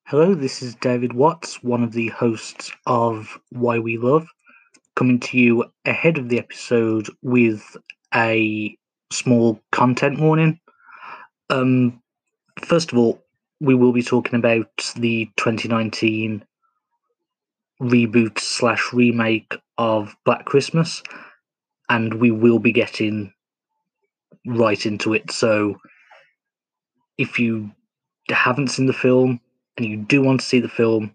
Hello, this is David Watts, one of the hosts of Why We Love, coming to you ahead of the episode with a small content warning. First of all, we will be talking about the 2019 reboot/remake of Black Christmas, and we will be getting right into it. So, if you haven't seen the film and you do want to see the film,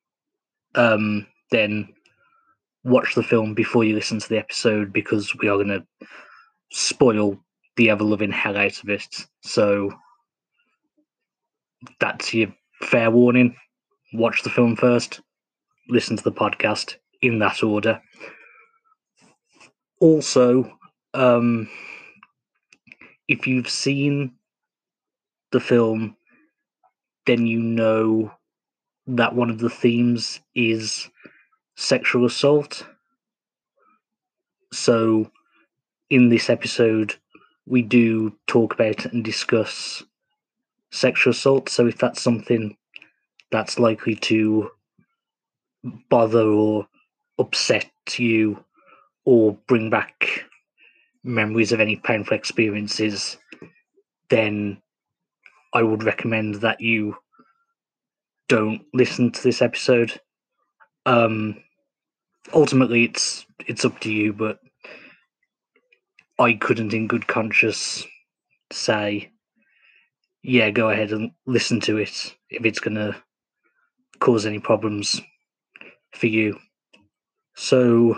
then watch the film before you listen to the episode, because we are going to spoil the ever-loving hell out of it. So that's your fair warning. Watch the film first, listen to the podcast in that order. Also, if you've seen the film, then you know that one of the themes is sexual assault. So in this episode, we do talk about and discuss sexual assault. So if that's something that's likely to bother or upset you or bring back memories of any painful experiences, then I would recommend that you don't listen to this episode. Ultimately, it's up to you, but I couldn't in good conscience say, yeah, go ahead and listen to it if it's going to cause any problems for you. So,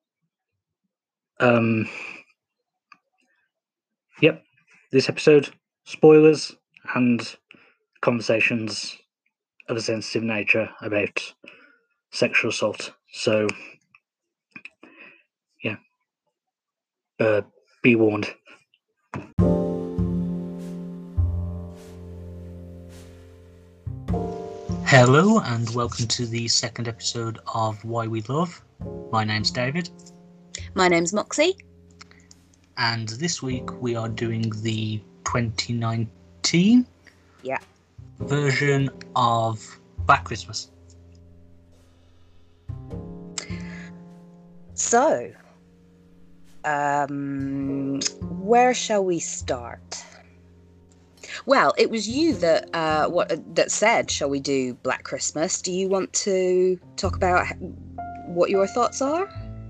yep, this episode, spoilers and conversations of a sensitive nature about sexual assault. So, yeah, be warned. Hello and welcome to the second episode of Why We Love. My name's David. My name's Moxie. And this week we are doing the 2019 version of Black Christmas. So, where shall we start? Well, it was you that that said, shall we do Black Christmas? Do you want to talk about what your thoughts are?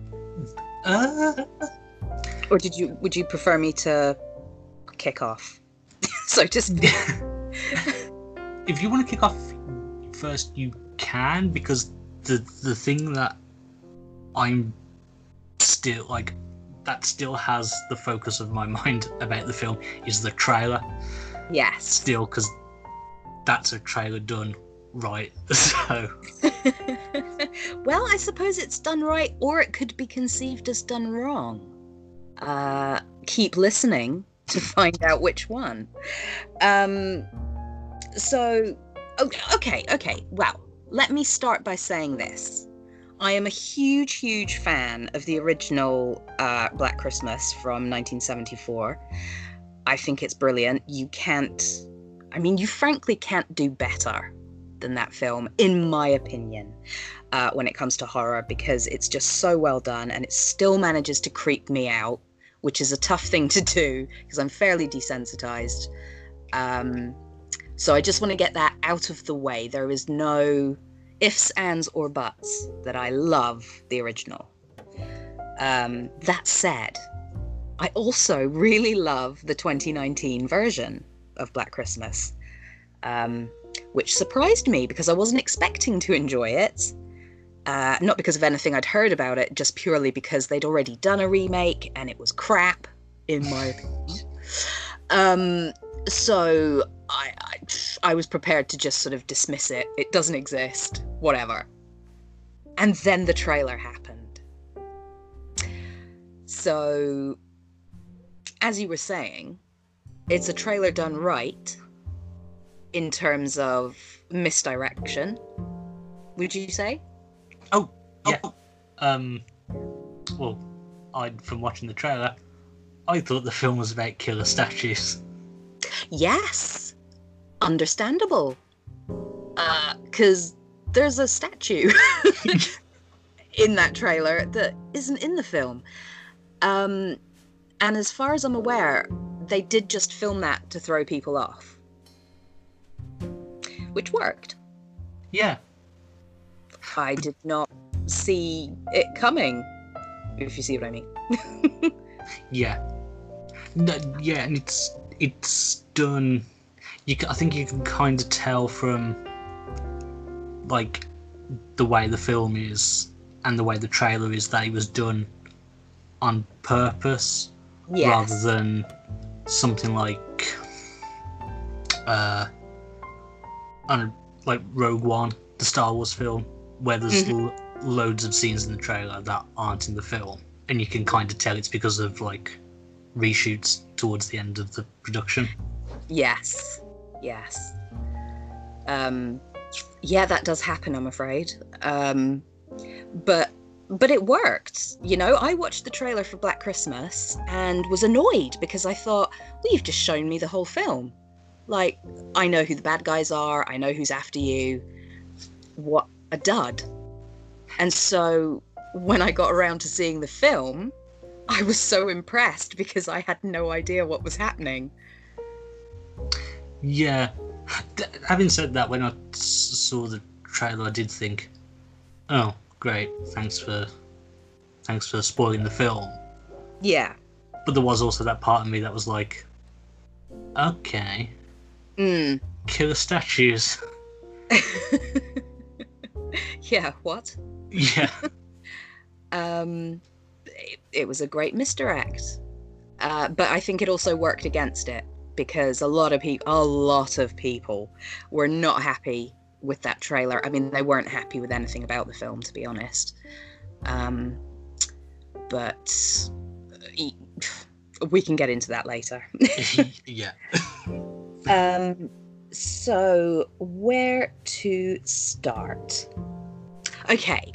Or would you prefer me to kick off? So just if you want to kick off first, you can, because the thing that I'm still like that still has the focus of my mind about the film is the trailer. Yes. Still, because that's a trailer done right. So. Well, I suppose it's done right, or it could be conceived as done wrong. Keep listening to find out which one. So, okay. Well, let me start by saying this. I am a huge fan of the original Black Christmas from 1974. I think it's brilliant. You frankly can't do better than that film, in my opinion, when it comes to horror, because it's just so well done and it still manages to creep me out, which is a tough thing to do because I'm fairly desensitized. So I just want to get that out of the way. There is no ifs, ands, or buts that I love the original. That said, I also really love the 2019 version of Black Christmas, which surprised me because I wasn't expecting to enjoy it. Not because of anything I'd heard about it, just purely because they'd already done a remake and it was crap, in my opinion. So I was prepared to just sort of dismiss it. It doesn't exist, whatever. And then the trailer happened. So, as you were saying, it's a trailer done right in terms of misdirection, would you say? Oh, yeah. Well, from watching the trailer, I thought the film was about killer statues. Yes. Understandable. Because there's a statue in that trailer that isn't in the film. And as far as I'm aware, they did just film that to throw people off. Which worked. Yeah. I did not see it coming, if you see what I mean. Yeah. No, yeah, and it's done. I think you can kind of tell from like the way the film is and the way the trailer is that it was done on purpose, rather than something like like Rogue One, the Star Wars film, where there's loads of scenes in the trailer that aren't in the film, and you can kind of tell it's because of like reshoots towards the end of the production. Yes. Yeah, that does happen, I'm afraid. But it worked. You know, I watched the trailer for Black Christmas and was annoyed because I thought, well, you've just shown me the whole film. Like, I know who the bad guys are. I know who's after you. What a dud. And so when I got around to seeing the film, I was so impressed because I had no idea what was happening. Yeah. Having said that, when I saw the trailer, I did think, oh, great, thanks for spoiling the film. Yeah. But there was also that part of me that was like, okay, killer statues. Yeah, what? Yeah. It was a great misdirect. But I think it also worked against it because a lot of people were not happy with that trailer. I mean, they weren't happy with anything about the film, to be honest. But we can get into that later. Yeah. So where to start? Okay,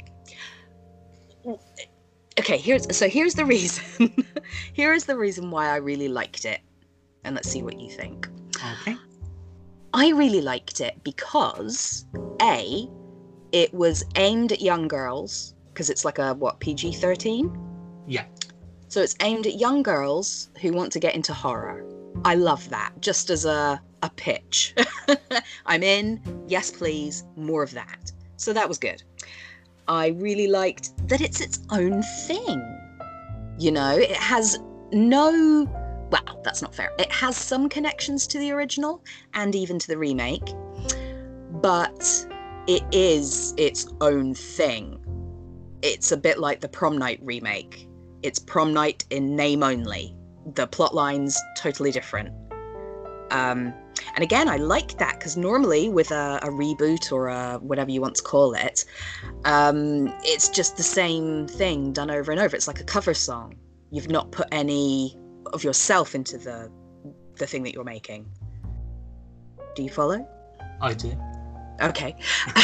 here's the reason. Here is the reason why I really liked it. And let's see what you think. Okay. I really liked it because A, it was aimed at young girls, because it's like a, PG-13? Yeah. So it's aimed at young girls who want to get into horror. I love that, just as a pitch. I'm in, yes please, more of that. So that was good. I really liked that it's its own thing. You know, it has no... Well, that's not fair. It has some connections to the original and even to the remake, but it is its own thing. It's a bit like the Prom Night remake. It's Prom Night in name only. The plot line's totally different. And again, I like that because normally with a reboot or a whatever you want to call it, it's just the same thing done over and over. It's like a cover song. You've not put any of yourself into the thing that you're making. Do you follow? I do. Okay.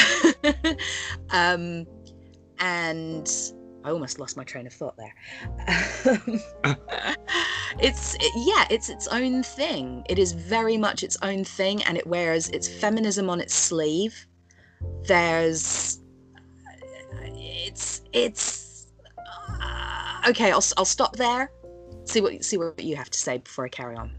And I almost lost my train of thought there. It's its own thing. It is very much its own thing, and it wears its feminism on its sleeve. Okay, I'll stop there. See what you have to say before I carry on.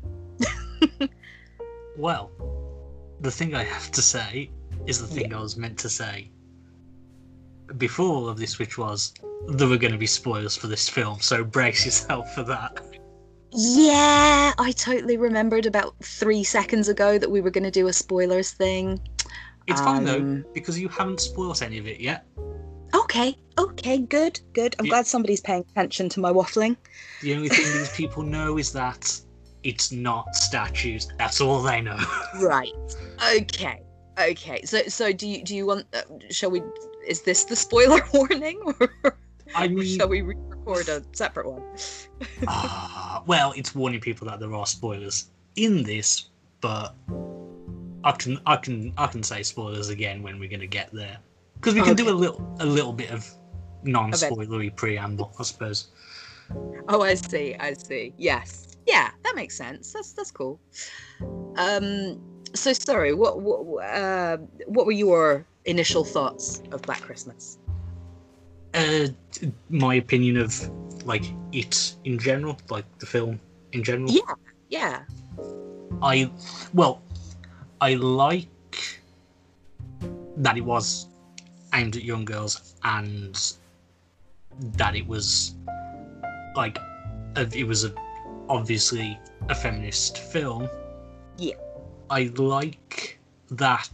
Well, the thing I have to say is the thing I was meant to say before all of this, which was there were going to be spoilers for this film, so brace yourself for that. Yeah, I totally remembered about 3 seconds ago that we were going to do a spoilers thing. It's fine though, because you haven't spoiled any of it yet. Okay, good. I'm glad somebody's paying attention to my waffling. The only thing these people know is that it's not statues. That's all they know. Right. Okay. So do you want? Shall we? Is this the spoiler warning, or shall we re-record a separate one? Well, it's warning people that there are spoilers in this, but I can say spoilers again when we're going to get there. Because we can do a little bit of non-spoilery preamble, I suppose. Oh, I see. Yes. Yeah, that makes sense. That's cool. So sorry, what were your initial thoughts of Black Christmas? My opinion of like it in general, like the film in general. Yeah. I like that it was aimed at young girls and that it was like obviously a feminist film. Yeah. I like that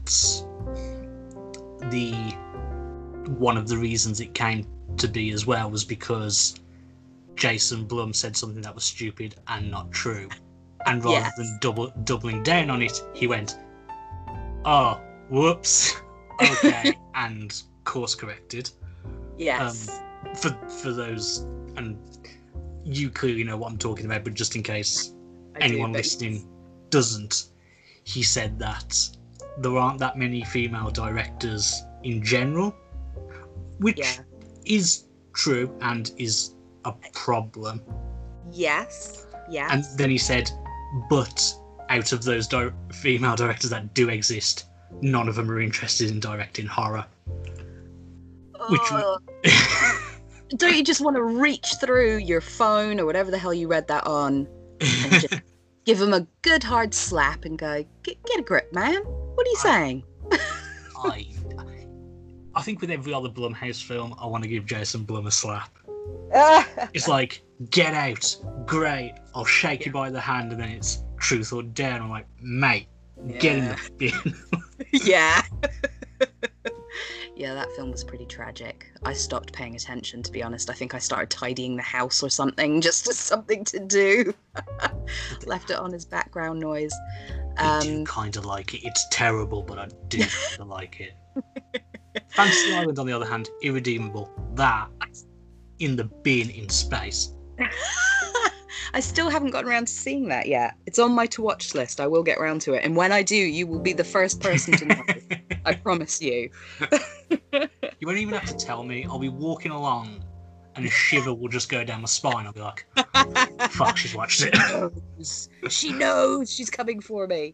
one of the reasons it came to be as well was because Jason Blum said something that was stupid and not true. And rather than doubling down on it, he went, "Oh, whoops, okay," and course corrected. Yes. For those, and you clearly know what I'm talking about, but just in case anyone listening doesn't, he said that there aren't that many female directors in general, which is true and is a problem. Yes. And then he said, but out of those female directors that do exist, none of them are interested in directing horror. Don't you just want to reach through your phone or whatever the hell you read that on and just give them a good hard slap and go, get a grip, man. What are you saying? I think with every other Blumhouse film, I want to give Jason Blum a slap. It's like, get out, great, I'll shake you by the hand, and then it's truth or dare. I'm like, mate, get in the bin. Yeah. Yeah, that film was pretty tragic. I stopped paying attention, to be honest. I think I started tidying the house or something, just as something to do. Left it on as background noise. I do kind of like it. It's terrible, but I do kind of like it. Fantasy Island, on the other hand, irredeemable. That in the bin in space. I still haven't gotten around to seeing that yet. It's on my to-watch list. I will get around to it. And when I do, you will be the first person to know. I promise you. You won't even have to tell me. I'll be walking along and a shiver will just go down my spine. I'll be like, fuck, she's watched it. She knows she's coming for me.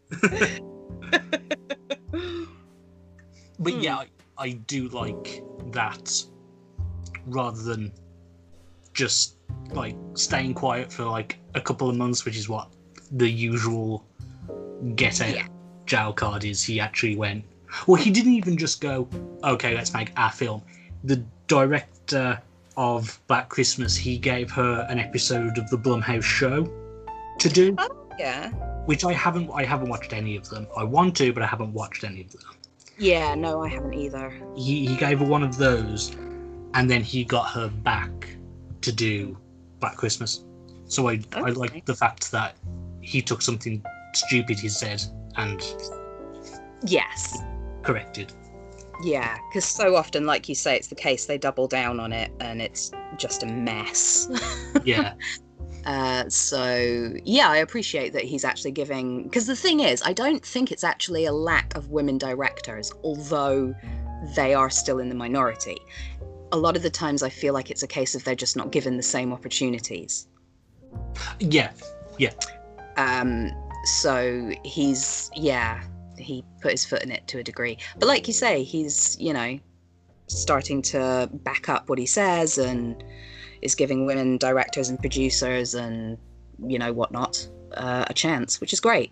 But yeah, I do like that rather than just like staying quiet for like a couple of months, which is what the usual get out jail card is. He actually went, well, he didn't even just go, okay, let's make our film. The director of Black Christmas, he gave her an episode of the Blumhouse show to do. Oh, yeah. Which I haven't watched any of them. I want to, but I haven't watched any of them. Yeah, no, I haven't either. He gave her one of those, and then he got her back to do Black Christmas. So I like the fact that he took something stupid he said and corrected. Yeah, because so often, like you say, it's the case they double down on it and it's just a mess. Yeah. So yeah, I appreciate that he's actually giving, because the thing is, I don't think it's actually a lack of women directors, although they are still in the minority. A lot of the times I feel like it's a case of they're just not given the same opportunities. Yeah. So he put his foot in it to a degree. But like you say, he's, starting to back up what he says and is giving women directors and producers and, whatnot, a chance, which is great.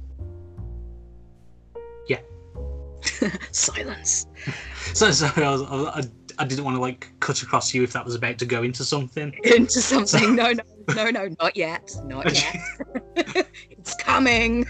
Yeah. Silence. So I didn't want to cut across you if that was about to go into something. Into something? No, not yet. Not yet. It's coming.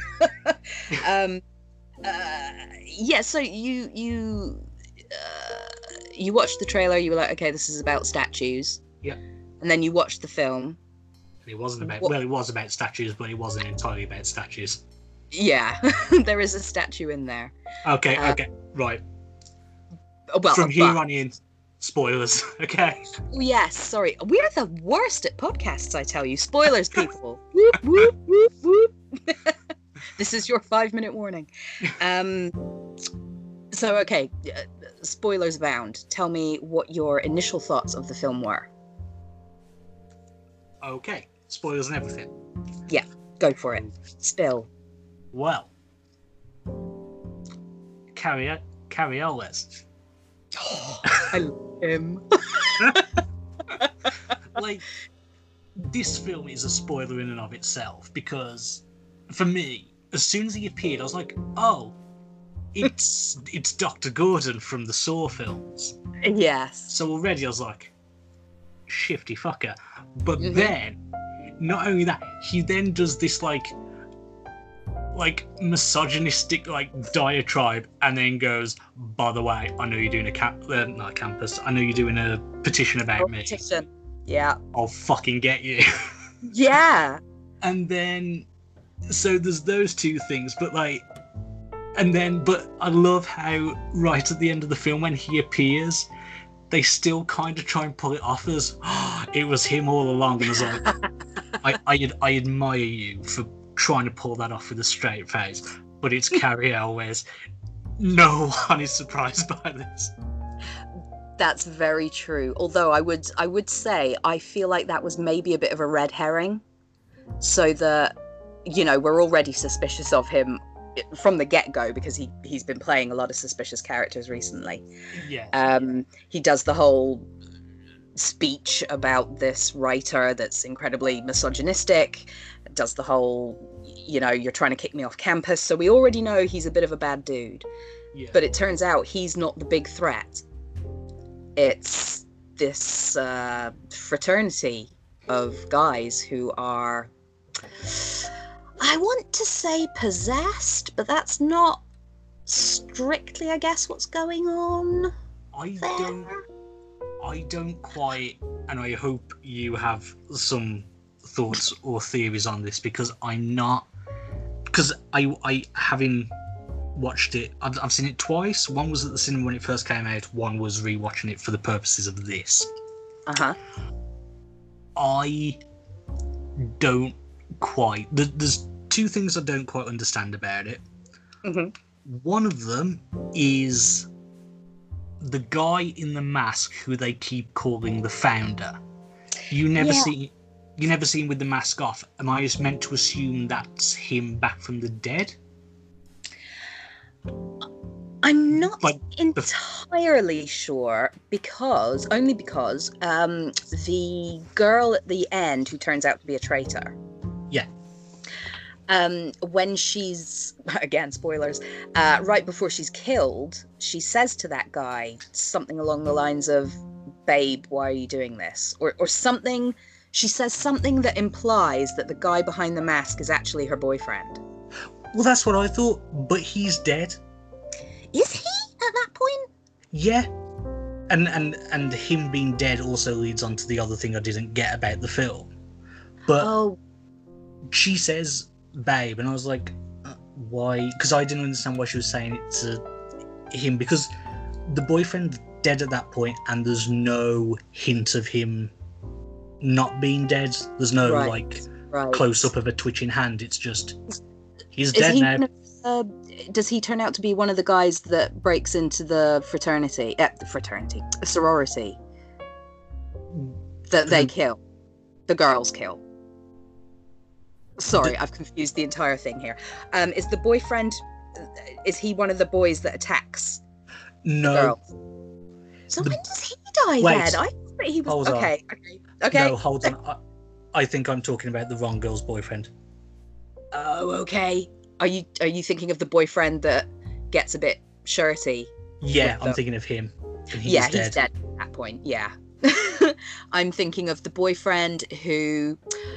Yeah. So you watched the trailer. You were like, okay, this is about statues. Yeah. And then you watched the film. It wasn't about. Well, it was about statues, but it wasn't entirely about statues. Yeah, there is a statue in there. Okay, right. Well, from here on in, spoilers. Okay. Yes, sorry. We're the worst at podcasts, I tell you. Spoilers, people. Whoop, whoop, whoop, whoop. This is your 5-minute warning. So, okay, spoilers abound. Tell me what your initial thoughts of the film were. Okay, spoilers and everything. Yeah, go for it. Spill. Well, Carrie Elwes. I love him. Like, this film is a spoiler in and of itself, because for me, as soon as he appeared, I was like, oh, it's Dr. Gordon from the Saw films. Yes. So already I was like, shifty fucker. But then, not only that, he then does this like misogynistic diatribe, and then goes, by the way, I know you're doing not a campus, I know you're doing a petition about me. Petition. Yeah. I'll fucking get you. Yeah. And then, so there's those two things, but I love how right at the end of the film, when he appears, they still kind of try and pull it off as, oh, it was him all along. And I was like, I admire you for trying to pull that off with a straight face, but it's Carrie Elwes. No one is surprised by this. That's very true. Although I would say I feel like that was maybe a bit of a red herring, so that, you know, we're already suspicious of him from the get-go, because he's been playing a lot of suspicious characters recently. Yeah. He does the whole speech about this writer that's incredibly misogynistic, does the whole, you know, you're trying to kick me off campus, so we already know he's a bit of a bad dude. Yeah. But it turns out he's not the big threat. It's this fraternity of guys who are, I want to say possessed, but that's not strictly, I guess, what's going on. I don't quite, and I hope you have some thoughts or theories on this, because I having watched it, I've seen it twice. One was at the cinema when it first came out, one was rewatching it for the purposes of this. I don't quite, there's two things I don't quite understand about it. One of them is the guy in the mask who they keep calling the founder. You never see him with the mask off. Am I just meant to assume that's him back from the dead? I'm not entirely sure, because the girl at the end who turns out to be a traitor. Yeah. When she's, again, spoilers, right before she's killed, she says to that guy something along the lines of, babe, why are you doing this? Or something. She says something that implies that the guy behind the mask is actually her boyfriend. Well, that's what I thought, but he's dead. Is he at that point? Yeah. And him being dead also leads on to the other thing I didn't get about the film. But she says, babe, and I was like, why? Because I didn't understand why she was saying it to him, because the boyfriend's dead at that point, and there's no hint of him not being dead. There's no close up of a twitching hand. It's just he's dead now. Does he turn out to be one of the guys that breaks into the sorority that they kill, the girls kill? Sorry, I've confused the entire thing here. Is the boyfriend, is he one of the boys that attacks the girls? So when does he die then? I thought that he was okay. No, hold on. I think I'm talking about the wrong girl's boyfriend. Oh, okay. Are you thinking of the boyfriend that gets a bit shirty? Yeah, I'm thinking of him. And he's dead at that point. Yeah. I'm thinking of the boyfriend who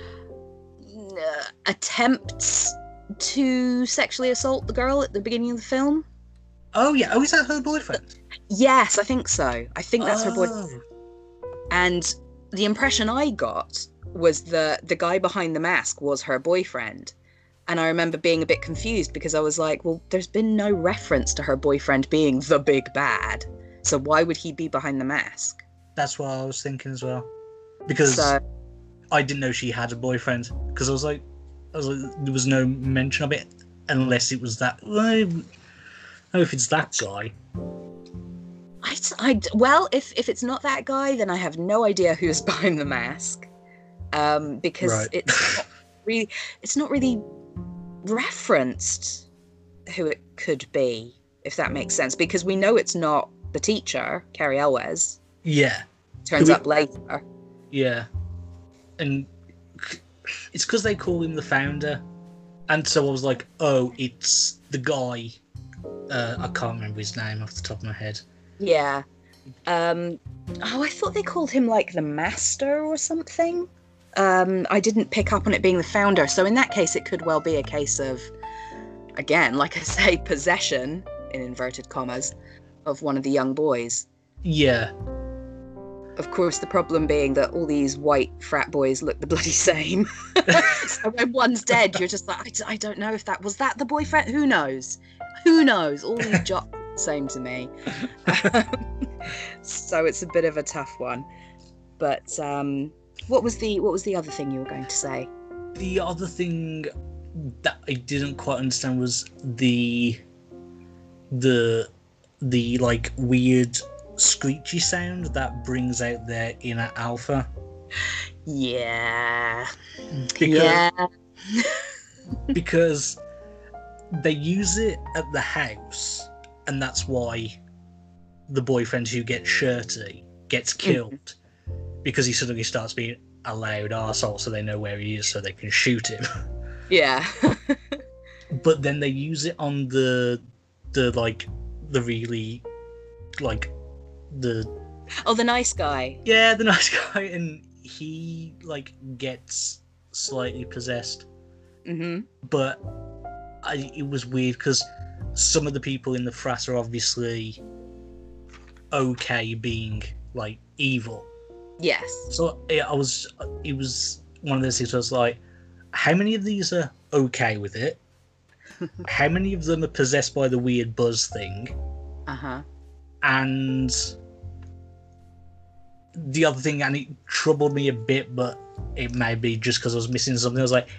attempts to sexually assault the girl at the beginning of the film. Oh yeah. Oh, is that her boyfriend? Yes, I think so. I think that's her boyfriend. And the impression I got was that the guy behind the mask was her boyfriend. And I remember being a bit confused, because I was like, well, there's been no reference to her boyfriend being the big bad. So why would he be behind the mask? That's what I was thinking as well. Because I didn't know she had a boyfriend. Because I was like, there was no mention of it, unless it was that. Oh, if it's that guy. Well, if it's not that guy, then I have no idea who's behind the mask. Because it's not really referenced who it could be. if that makes sense, because we know it's not the teacher, Carrie Elwes. Yeah. Turns up later. Yeah. And it's because they call him the founder. And so I was like, oh, it's the guy. I can't remember his name off the top of my head. Yeah. I thought they called him like the master or something. I didn't pick up on it being the founder. So in that case, it could well be a case of, again, like I say, possession, in inverted commas, of one of the young boys. Yeah. Of course, the problem being that all these white frat boys look the bloody same. So when one's dead, you're just like, I don't know if was that the boyfriend? Who knows? Who knows? All these jocks are the same to me. So it's a bit of a tough one. But what was the other thing you were going to say? The other thing that I didn't quite understand was the like weird screechy sound that brings out their inner alpha. Yeah. Because they use it at the house, and that's why the boyfriend who gets shirty gets killed, because he suddenly starts being a loud arsehole, so they know where he is so they can shoot him. Yeah. But then they use it on the really like the nice guy. Yeah, the nice guy, and he like gets slightly possessed. But it was weird because some of the people in the frat are obviously okay being like evil. Yes. So it was one of those things where I was like, how many of these are okay with it? How many of them are possessed by the weird buzz thing? And the other thing, and it troubled me a bit, but it may be just because I was missing something. I was like,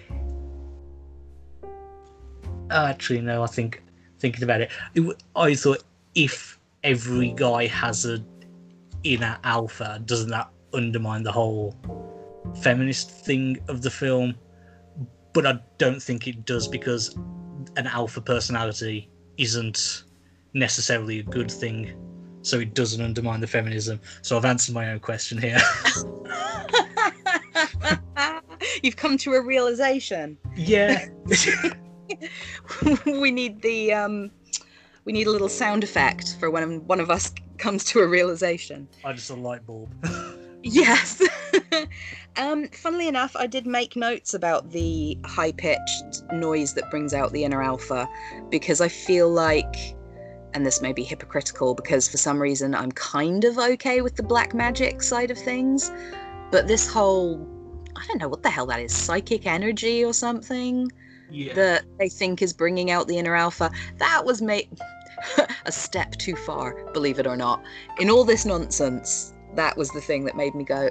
oh, actually, no. I think thinking about it, I thought if every guy has a inner alpha, doesn't that undermine the whole feminist thing of the film? But I don't think it does, because an alpha personality isn't necessarily a good thing, so it doesn't undermine the feminism. So I've answered my own question here. You've come to a realization. Yeah. We need a little sound effect for when one of us comes to a realization. Just a light bulb. Yes. Funnily enough, I did make notes about the high-pitched noise that brings out the inner alpha, because I feel like, and this may be hypocritical, because for some reason I'm kind of okay with the black magic side of things, but this whole, I don't know what the hell that is, psychic energy or something, that they think is bringing out the inner alpha, that was a step too far, believe it or not. In all this nonsense, that was the thing that made me go,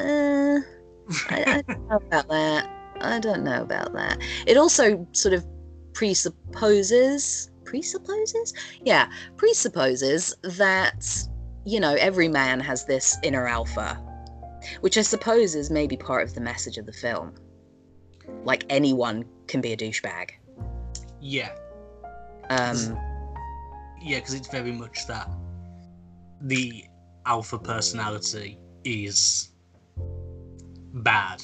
I don't know about that. I don't know about that. It also sort of presupposes that, you know, every man has this inner alpha, which I suppose is maybe part of the message of the film. Like, anyone can be a douchebag. Yeah. Because it's very much that the alpha personality is bad.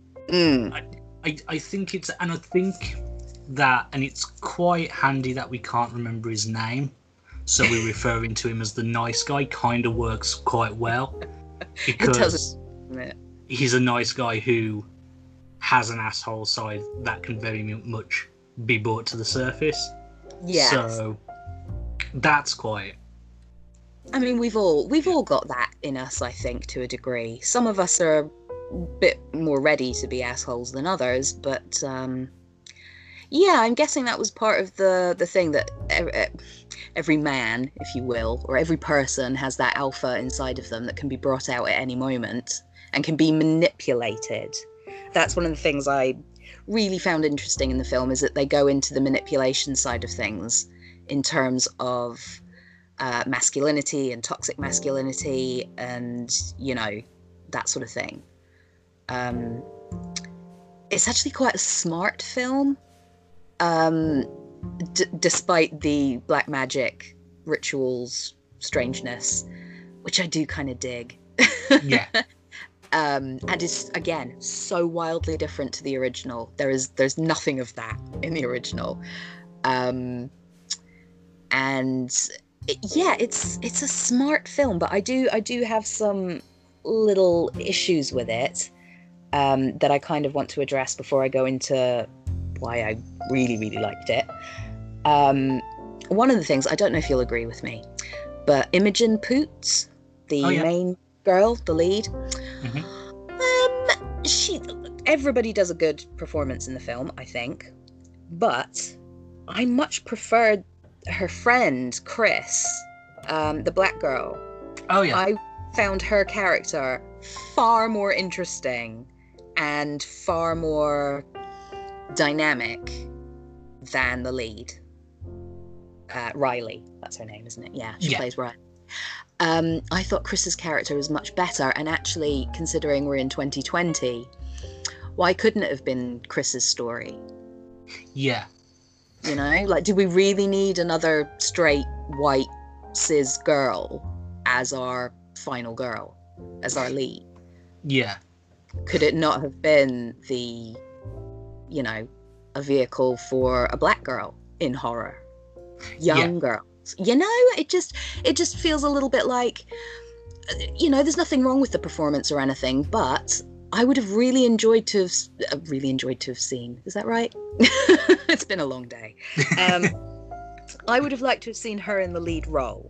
I think it's, and I think that, and it's quite handy that we can't remember his name, so we're referring to him as the nice guy, kind of works quite well, because he's a nice guy who has an asshole side that can very much be brought to the surface. Yeah. So that's quite, I mean, we've all got that in us, I think, to a degree. Some of us are a bit more ready to be assholes than others, but yeah, I'm guessing that was part of the thing, that every man, if you will, or every person has that alpha inside of them that can be brought out at any moment and can be manipulated. That's one of the things I really found interesting in the film, is that they go into the manipulation side of things in terms of masculinity and toxic masculinity and, you know, that sort of thing. It's actually quite a smart film, despite the black magic rituals, strangeness, which I do kind of dig. Yeah. And it's, again, so wildly different to the original. There's nothing of that in the original. And it's a smart film, but I do have some little issues with it that I kind of want to address before I go into why I really, really liked it. One of the things, I don't know if you'll agree with me, but Imogen Poots, the main girl, the lead, everybody does a good performance in the film, I think, but I much preferred her friend Chris, the black girl. Oh yeah. I found her character far more interesting and far more dynamic than the lead. Riley, that's her name, isn't it? Yeah, she plays Riley. I thought Chris's character was much better, and actually, considering we're in 2020, why couldn't it have been Chris's story? Yeah. You know, like, do we really need another straight, white, cis girl as our final girl, as our lead? Yeah. Could it not have been a vehicle for a black girl in horror? Young girls. You know, it just feels a little bit like, there's nothing wrong with the performance or anything, but I would have really enjoyed to have seen. Is that right? It's been a long day. I would have liked to have seen her in the lead role.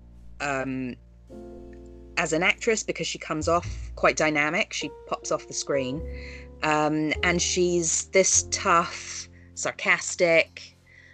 As an actress, because she comes off quite dynamic. She pops off the screen. And she's this tough, sarcastic,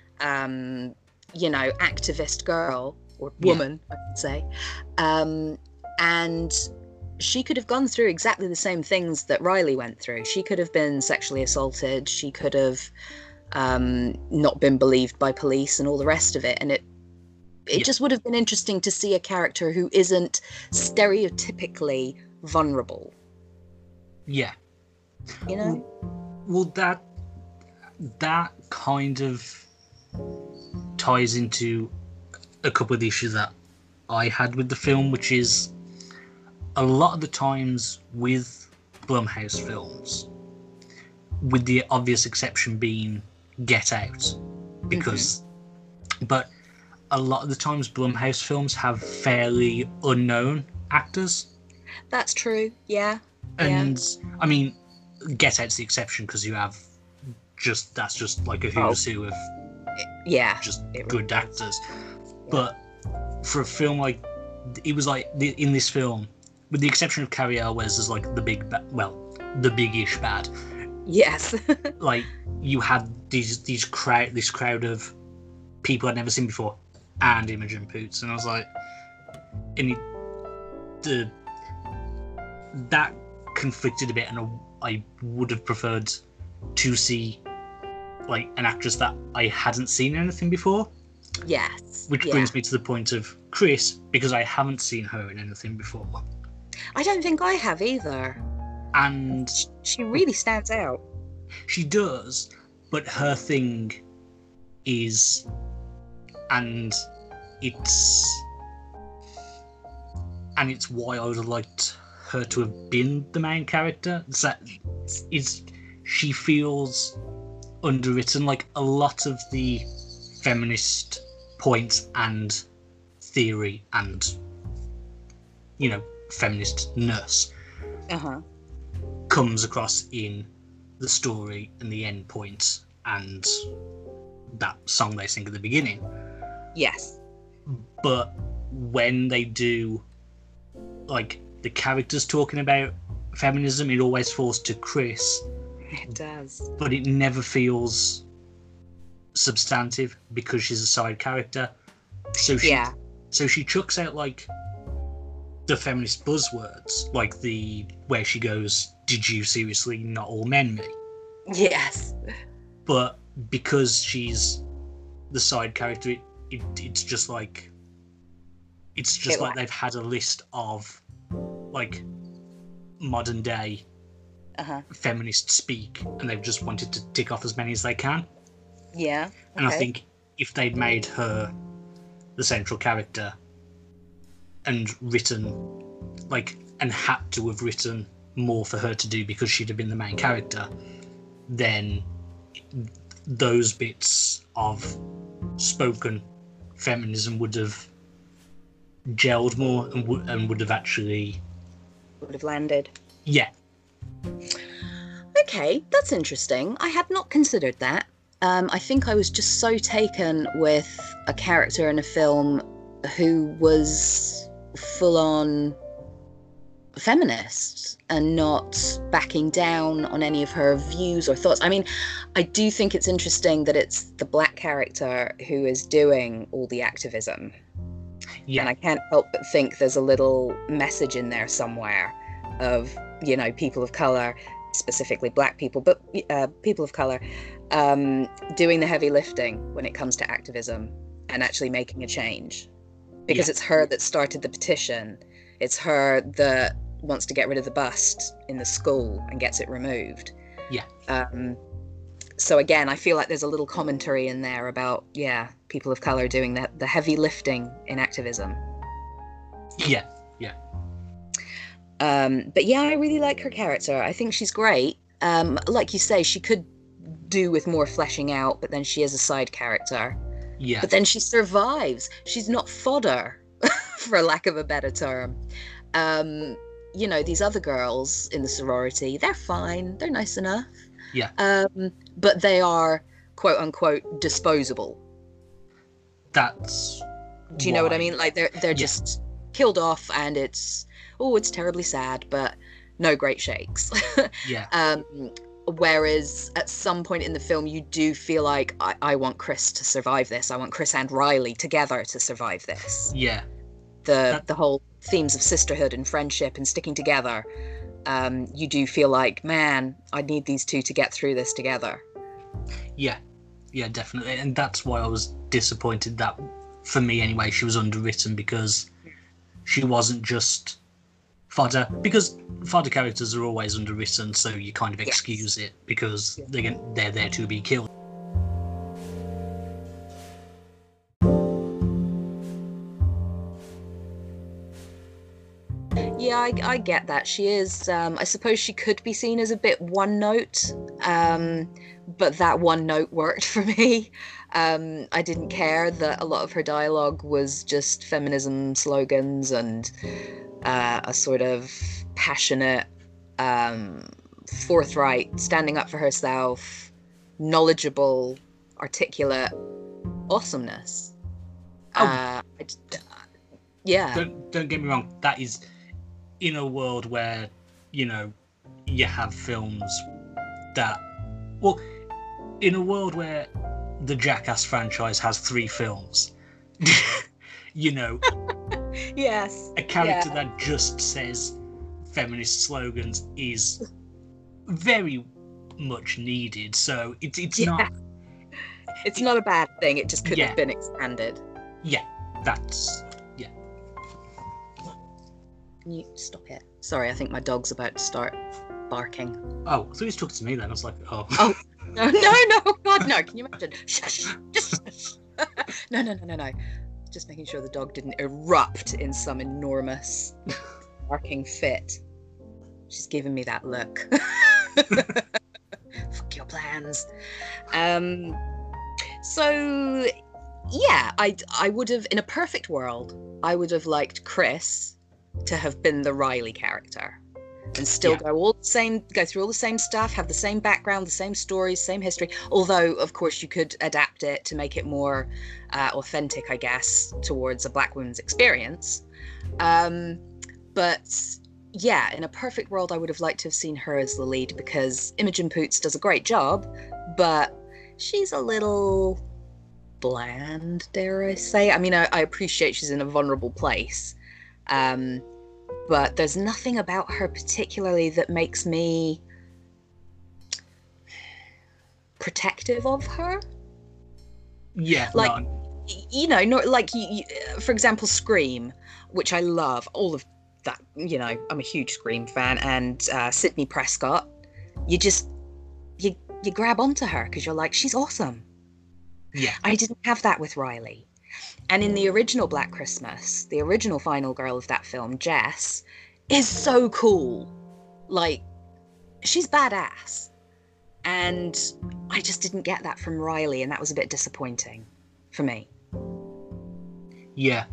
activist girl, or woman, I would say. And she could have gone through exactly the same things that Riley went through. She could have been sexually assaulted. She could have not been believed by police and all the rest of it. And it just would have been interesting to see a character who isn't stereotypically vulnerable. Yeah. You know? Well, that kind of ties into a couple of the issues that I had with the film, which is a lot of the times with Blumhouse films, with the obvious exception being Get Out, because but a lot of the times Blumhouse films have fairly unknown actors. That's true, yeah. And I mean, Get Out's the exception because you have that's just like a who's who of just good actors. But for a film like, it was like in this film, with the exception of Carrie Elwes as like the big-ish bad. Yes. Like, you had this crowd of people I'd never seen before, and Imogen Poots, and I was like, that conflicted a bit, and I would have preferred to see like an actress that I hadn't seen anything before. Yes. Which brings me to the point of Chris, because I haven't seen her in anything before. I don't think I have either. And she really stands out. She does, but her thing is, and it's why I would have liked her to have been the main character. She feels underwritten. Like, a lot of the feminist points and theory and feminist-ness comes across in the story and the end points and that song they sing at the beginning. Yes. But when they do, like, the characters talking about feminism, it always falls to Chris. It does. But it never feels substantive because she's a side character. So she chucks out like the feminist buzzwords, like where she goes, "Did you seriously not all men me?" Yes. But because she's the side character, it's just like they've had a list of like modern day feminist speak, and they've just wanted to tick off as many as they can. Yeah. Okay. And I think if they'd made her the central character and written, like, and had to have written more for her to do because she'd have been the main character, then those bits of spoken feminism would have gelled more and would have actually... Would have landed. Yeah. Okay, that's interesting. I had not considered that. I think I was just so taken with a character in a film who was full-on feminist and not backing down on any of her views or thoughts. I mean, I do think it's interesting that it's the black character who is doing all the activism. Yeah. And I can't help but think there's a little message in there somewhere of, you know, people of colour, specifically black people, but people of colour, doing the heavy lifting when it comes to activism and actually making a change. Because it's her that started the petition. It's her that wants to get rid of the bust in the school and gets it removed. Yeah. So again, I feel like there's a little commentary in there about, people of colour doing the heavy lifting in activism. Yeah, yeah. But yeah, I really like her character. I think she's great. Like you say, she could do with more fleshing out, but then she is a side character. Yeah. But then she survives. She's not fodder, for lack of a better term. You know, these other girls in the sorority, they're fine. They're nice enough. Yeah. But they are, quote unquote, disposable. That's... Do you know what I mean? Like, they're just killed off, and it's terribly sad, but no great shakes. Yeah. Whereas at some point in the film, you do feel like, I want Chris to survive this. I want Chris and Riley together to survive this. Yeah. The whole themes of sisterhood and friendship and sticking together. You do feel like, man, I need these two to get through this together. Yeah. Yeah, definitely. And that's why I was disappointed that, for me anyway, she was underwritten, because she wasn't just fodder. Because fodder characters are always underwritten, so you kind of excuse it because they're there to be killed. Yeah, I get that. She is, I suppose she could be seen as a bit one note, but that one note worked for me. I didn't care that a lot of her dialogue was just feminism slogans and a sort of passionate, forthright, standing up for herself, knowledgeable, articulate awesomeness. Yeah. Don't get me wrong. That is in a world where, you know, you have films that... Well, in a world where the Jackass franchise has 3 films, you know... Yes. A character that just says feminist slogans is very much needed. So it's not... It's not a bad thing. It just could have been expanded. Yeah, that's... Yeah. Can you stop it? Sorry, I think my dog's about to start barking. Oh, I thought he was talking to me then. I was like, oh. Oh, no, God, no. Can you imagine? Shush, just shush. No. Just making sure the dog didn't erupt in some enormous barking fit. She's giving me that look. Fuck your plans. So, yeah, I would have, in a perfect world, I would have liked Chris to have been the Riley character and still go through all the same stuff, have the same background, the same stories, same history. Although, of course, you could adapt it to make it more authentic, I guess, towards a black woman's experience. But yeah, in a perfect world, I would have liked to have seen her as the lead, because Imogen Poots does a great job, but she's a little bland, dare I say. I mean, I appreciate she's in a vulnerable place, but there's nothing about her particularly that makes me protective of her. Yeah, like, you know, not like you, for example, Scream, which I love, all of that. You know, I'm a huge Scream fan, and Sidney Prescott. You grab onto her because you're like, she's awesome. Yeah, I didn't have that with Riley. And in the original Black Christmas, the original final girl of that film, Jess, is so cool. Like, she's badass. And I just didn't get that from Riley, and that was a bit disappointing for me. Yeah,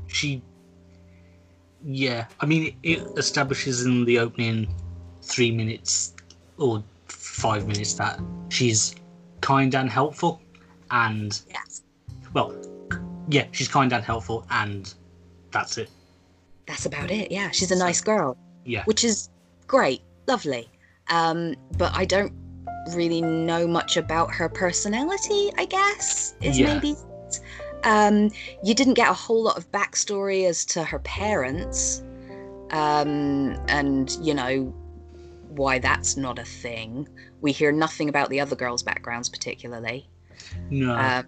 I mean, it establishes in the opening 3 minutes or 5 minutes that she's kind and helpful, and Yes. well, yeah, she's kind and helpful, and that's it. That's about it, yeah. She's a nice girl. Yeah. Which is great, lovely. But I don't really know much about her personality, I guess, is Yeah. maybe. You didn't get a whole lot of backstory as to her parents, and, you know, why that's not a thing. We hear nothing about the other girls' backgrounds particularly. No.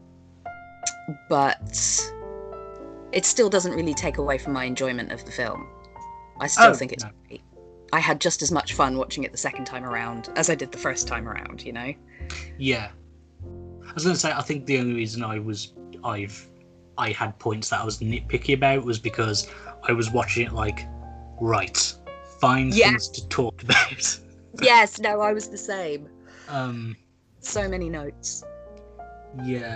But it still doesn't really take away from my enjoyment of the film. I still think it's great. I had just as much fun watching it the second time around as I did the first time around, you know? Yeah. I was going to say, I think the only reason I had points that I was nitpicky about was because I was watching it like, right, find things to talk about. Yes, no, I was the same. So many notes. Yeah.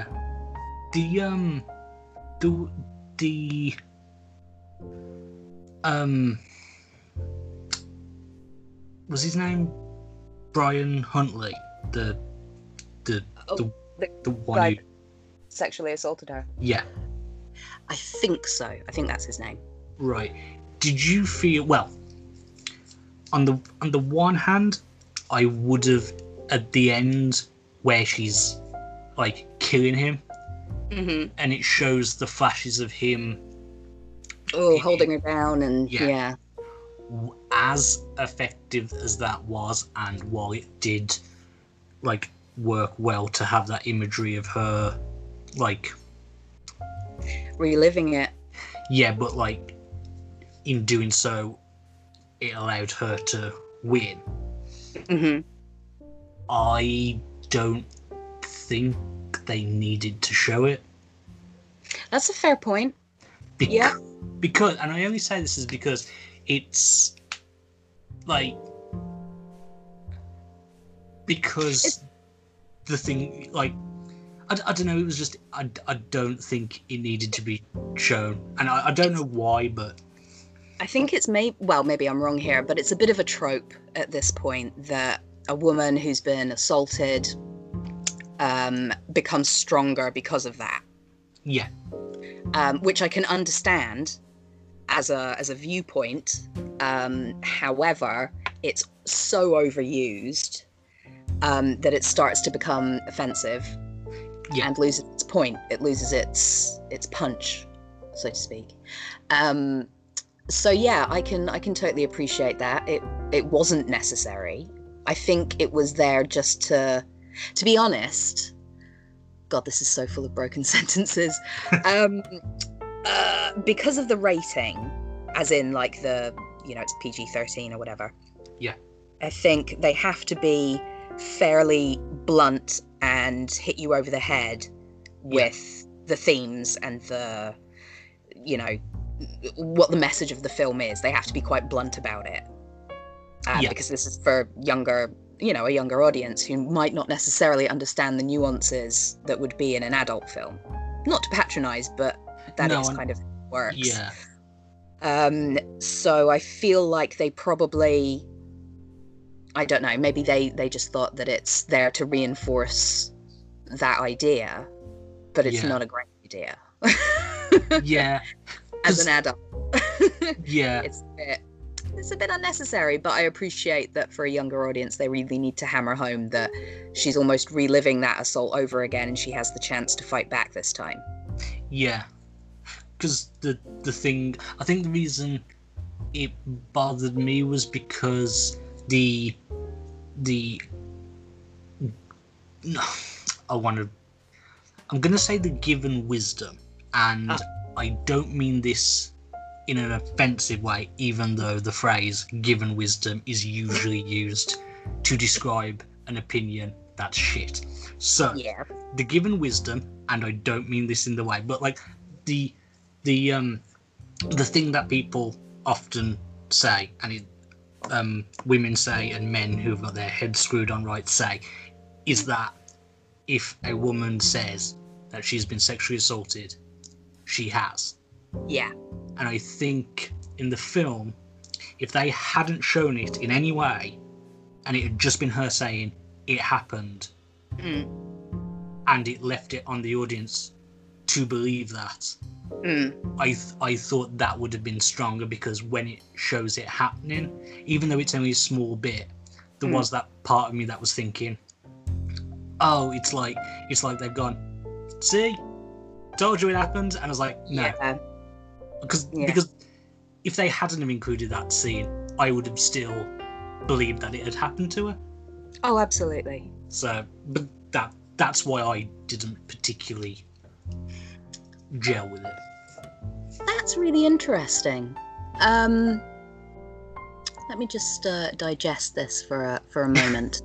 Was his name Brian Huntley? The one who sexually assaulted her. Yeah. I think so. I think that's his name. Right. Did you feel, well, on the one hand, I would have, at the end where she's like killing him, and it shows the flashes of him holding her down, and yeah. As effective as that was, and while it did like work well to have that imagery of her like reliving it, but like in doing so it allowed her to win. I don't think they needed to show it. That's a fair point. Because, and I only say this is because it's like, because the thing, like, I don't know, it was just, I don't think it needed to be shown. And I don't know why, but I think it's maybe I'm wrong here, but it's a bit of a trope at this point that a woman who's been assaulted becomes stronger because of that. Yeah. Which I can understand as a viewpoint. However, it's so overused that it starts to become offensive and loses its point. It loses its punch, so to speak. So yeah, I can totally appreciate that. It wasn't necessary. I think it was there just to be honest. God, this is so full of broken sentences. Because of the rating, as in like it's PG-13 or whatever. Yeah. I think they have to be fairly blunt and hit you over the head with the themes and the, what the message of the film is. They have to be quite blunt about it. Because this is for a younger audience who might not necessarily understand the nuances that would be in an adult film. Not to patronize, but that is kind of works. Yeah. So I feel like they probably, I don't know, maybe they just thought that it's there to reinforce that idea, but it's not a great idea. Yeah. As an adult. Yeah. It's a bit unnecessary, but I appreciate that for a younger audience, they really need to hammer home that she's almost reliving that assault over again, and she has the chance to fight back this time. Yeah. Because the thing, I think the reason it bothered me was because I'm going to say the given wisdom, and I don't mean this in an offensive way, even though the phrase given wisdom is usually used to describe an opinion that's shit. So, the given wisdom, and I don't mean this in the way, but like the thing that people often say, and women say, and men who've got their heads screwed on right say, is that if a woman says that she's been sexually assaulted, she has. Yeah. And I think in the film, if they hadn't shown it in any way, and it had just been her saying it happened, and it left it on the audience to believe that, I thought that would have been stronger, because when it shows it happening, even though it's only a small bit, there was that part of me that was thinking, oh, it's like they've gone, see, told you it happened, and I was like, no, because if they hadn't have included that scene, I would have still believed that it had happened to her. Oh, absolutely. So, but that's why I didn't particularly gel with it. That's really interesting. Let me just digest this for a moment.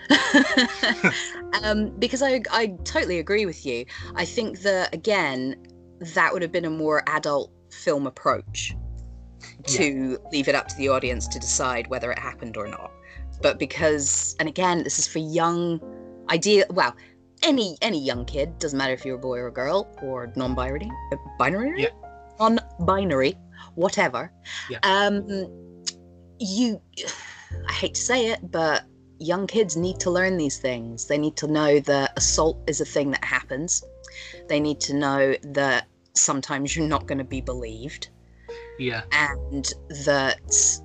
Because I totally agree with you. I think that, again, that would have been a more adult film approach to leave it up to the audience to decide whether it happened or not. But because, and again, this is for young, any young kid, doesn't matter if you're a boy or a girl, or non-binary, non-binary, whatever. Yeah. I hate to say it, but young kids need to learn these things. They need to know that assault is a thing that happens. They need to know that sometimes you're not going to be believed. Yeah. And that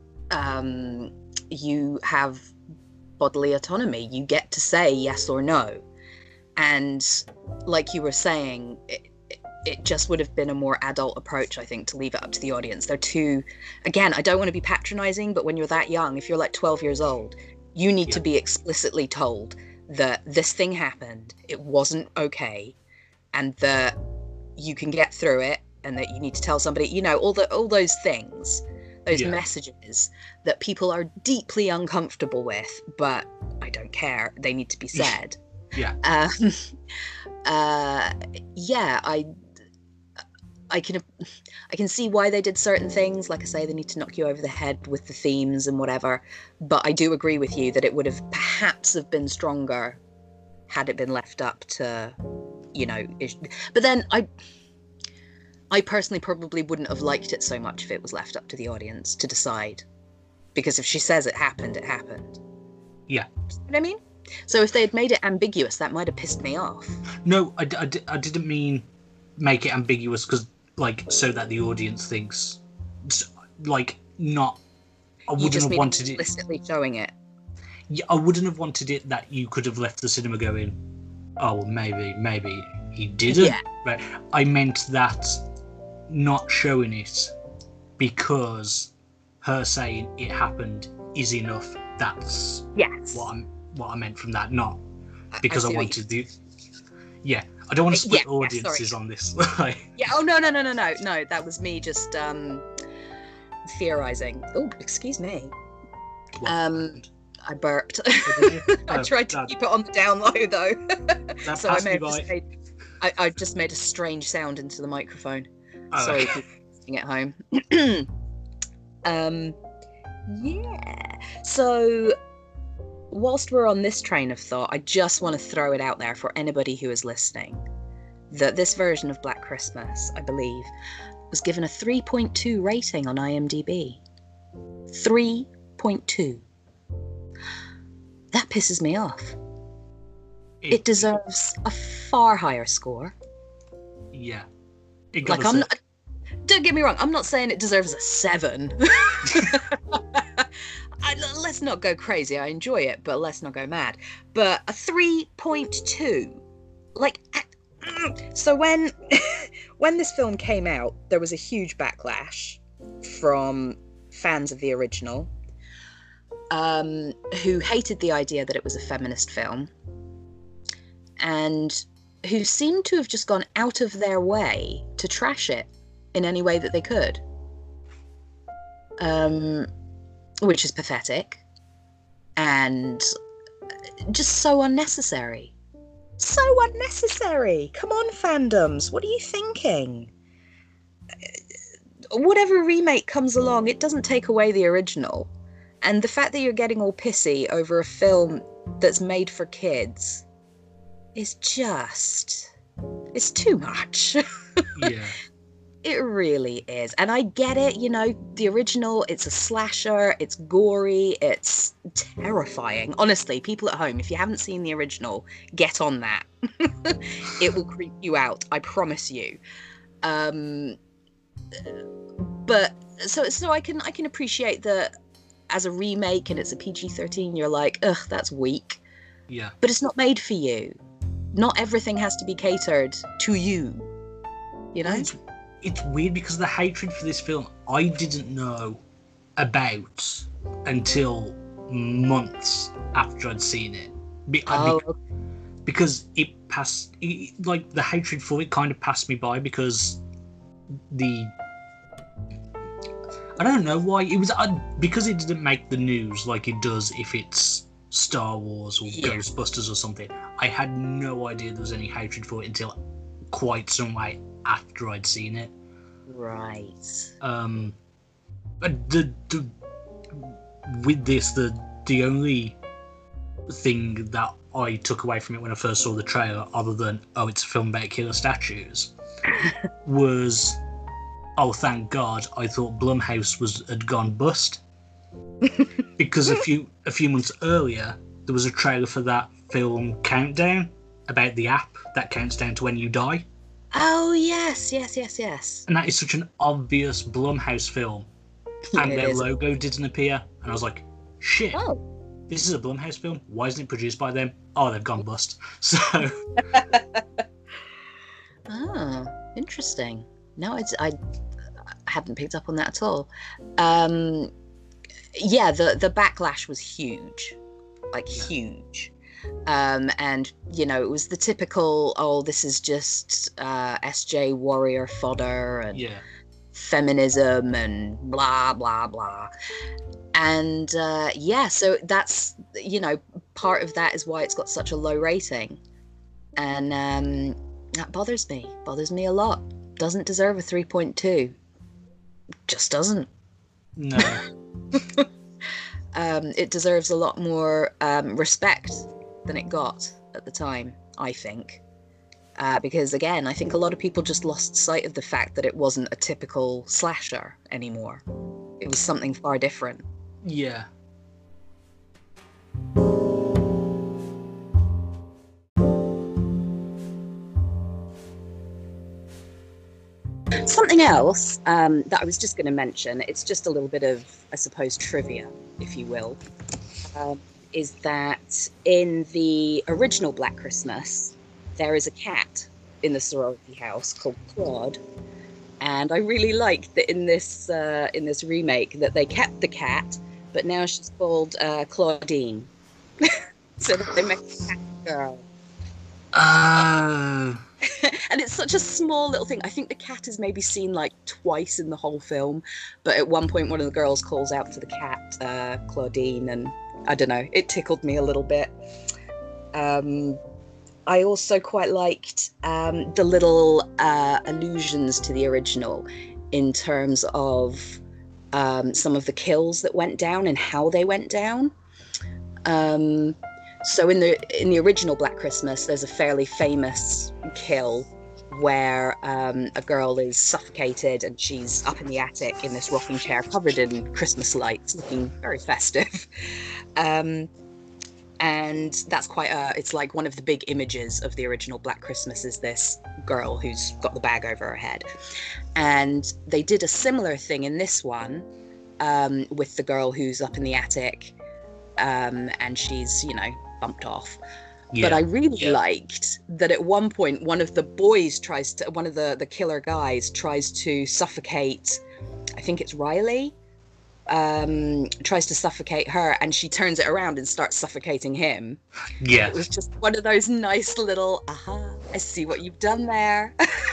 you have bodily autonomy. You get to say yes or no. And like you were saying, it just would have been a more adult approach, I think, to leave it up to the audience. They're too, again, I don't want to be patronizing, but when you're that young, if you're like 12 years old, you need to be explicitly told that this thing happened, it wasn't okay, and that you can get through it, and that you need to tell somebody, you know, all those things, those messages that people are deeply uncomfortable with, but I don't care, they need to be said. I can see why they did certain things. Like I say, they need to knock you over the head with the themes and whatever. But I do agree with you that it would have perhaps have been stronger had it been left up to, you know. But then I personally probably wouldn't have liked it so much if it was left up to the audience to decide. Because if she says it happened, it happened. Yeah. You know what I mean? So if they had made it ambiguous, that might have pissed me off. No, I didn't mean make it ambiguous, because, like, so that the audience thinks, like, not. I wouldn't have wanted it explicitly showing it. Yeah, I wouldn't have wanted it that you could have left the cinema going, oh, well, maybe he didn't. Yeah. But I meant that not showing it because her saying it happened is enough. That's what I meant from that, not because I wanted the. Yeah, I don't want to split audiences on this. Yeah. Oh no! That was me just theorizing. Oh, excuse me. I burped. I tried to keep it on the down low though, so I may have I just made a strange sound into the microphone. Sorry, people listening at home. Yeah. So, whilst we're on this train of thought, I just want to throw it out there for anybody who is listening that this version of Black Christmas, I believe, was given a 3.2 rating on IMDb. 3.2. That pisses me off. It deserves a far higher score. Yeah. Don't get me wrong, I'm not saying it deserves a 7. Let's not go crazy. I enjoy it, but let's not go mad. But a 3.2. Like, so when this film came out, there was a huge backlash from fans of the original, who hated the idea that it was a feminist film, and who seemed to have just gone out of their way to trash it in any way that they could. Which is pathetic and just so unnecessary. So unnecessary. Come on, fandoms. What are you thinking? whatever remake comes along, it doesn't take away the original. And the fact that you're getting all pissy over a film that's made for kids is just... it's too much. Yeah. It really is. And I get it, you know, the original, it's a slasher, it's gory, it's terrifying. Honestly, people at home, if you haven't seen the original, get on that. It will creep you out, I promise you. But so I can appreciate that as a remake and it's a PG-13, you're like, ugh, that's weak. Yeah. But it's not made for you. Not everything has to be catered to you. You know? It's weird because the hatred for this film I didn't know about until months after I'd seen it. Because the hatred for it kind of passed me by because I don't know why it was because it didn't make the news like it does if it's Star Wars or Ghostbusters or something. I had no idea there was any hatred for it until quite some way after I'd seen it. Right. But with this, the only thing that I took away from it when I first saw the trailer, other than it's a film about killer statues, was thank God, I thought Blumhouse had gone bust. Because a few months earlier there was a trailer for that film Countdown about the app that counts down to when you die. Oh yes. And that is such an obvious Blumhouse film. And their logo didn't appear. And I was like, shit. Oh. This is a Blumhouse film. Why isn't it produced by them? Oh, they've gone bust. So interesting. No, I hadn't picked up on that at all. Yeah, the backlash was huge. Huge. And, you know, it was the typical, this is just SJ warrior fodder and feminism and blah, blah, blah. And, so that's, you know, part of that is why it's got such a low rating. And that bothers me a lot. Doesn't deserve a 3.2. Just doesn't. No. It deserves a lot more respect than it got at the time, I think. Because, again, I think a lot of people just lost sight of the fact that it wasn't a typical slasher anymore. It was something far different. Yeah. Something else that I was just going to mention, it's just a little bit of, I suppose, trivia, if you will, is that in the original Black Christmas, there is a cat in the sorority house called Claude. And I really liked that in this remake that they kept the cat, but now she's called Claudine. So that they make a cat girl. And it's such a small little thing. I think the cat is maybe seen like twice in the whole film, but at one point one of the girls calls out for the cat, Claudine, and I don't know, it tickled me a little bit. I also quite liked the little allusions to the original in terms of some of the kills that went down and how they went down. So in the original Black Christmas, there's a fairly famous kill where a girl is suffocated and she's up in the attic in this rocking chair covered in Christmas lights, looking very festive. And that's it's like one of the big images of the original Black Christmas is this girl who's got the bag over her head. And they did a similar thing in this one with the girl who's up in the attic and she's, you know, bumped off. But I really liked that at one point one of the killer guys tries to suffocate, I think it's Riley, tries to suffocate her, and she turns it around and starts suffocating him. Yeah. It was just one of those nice little, I see what you've done there.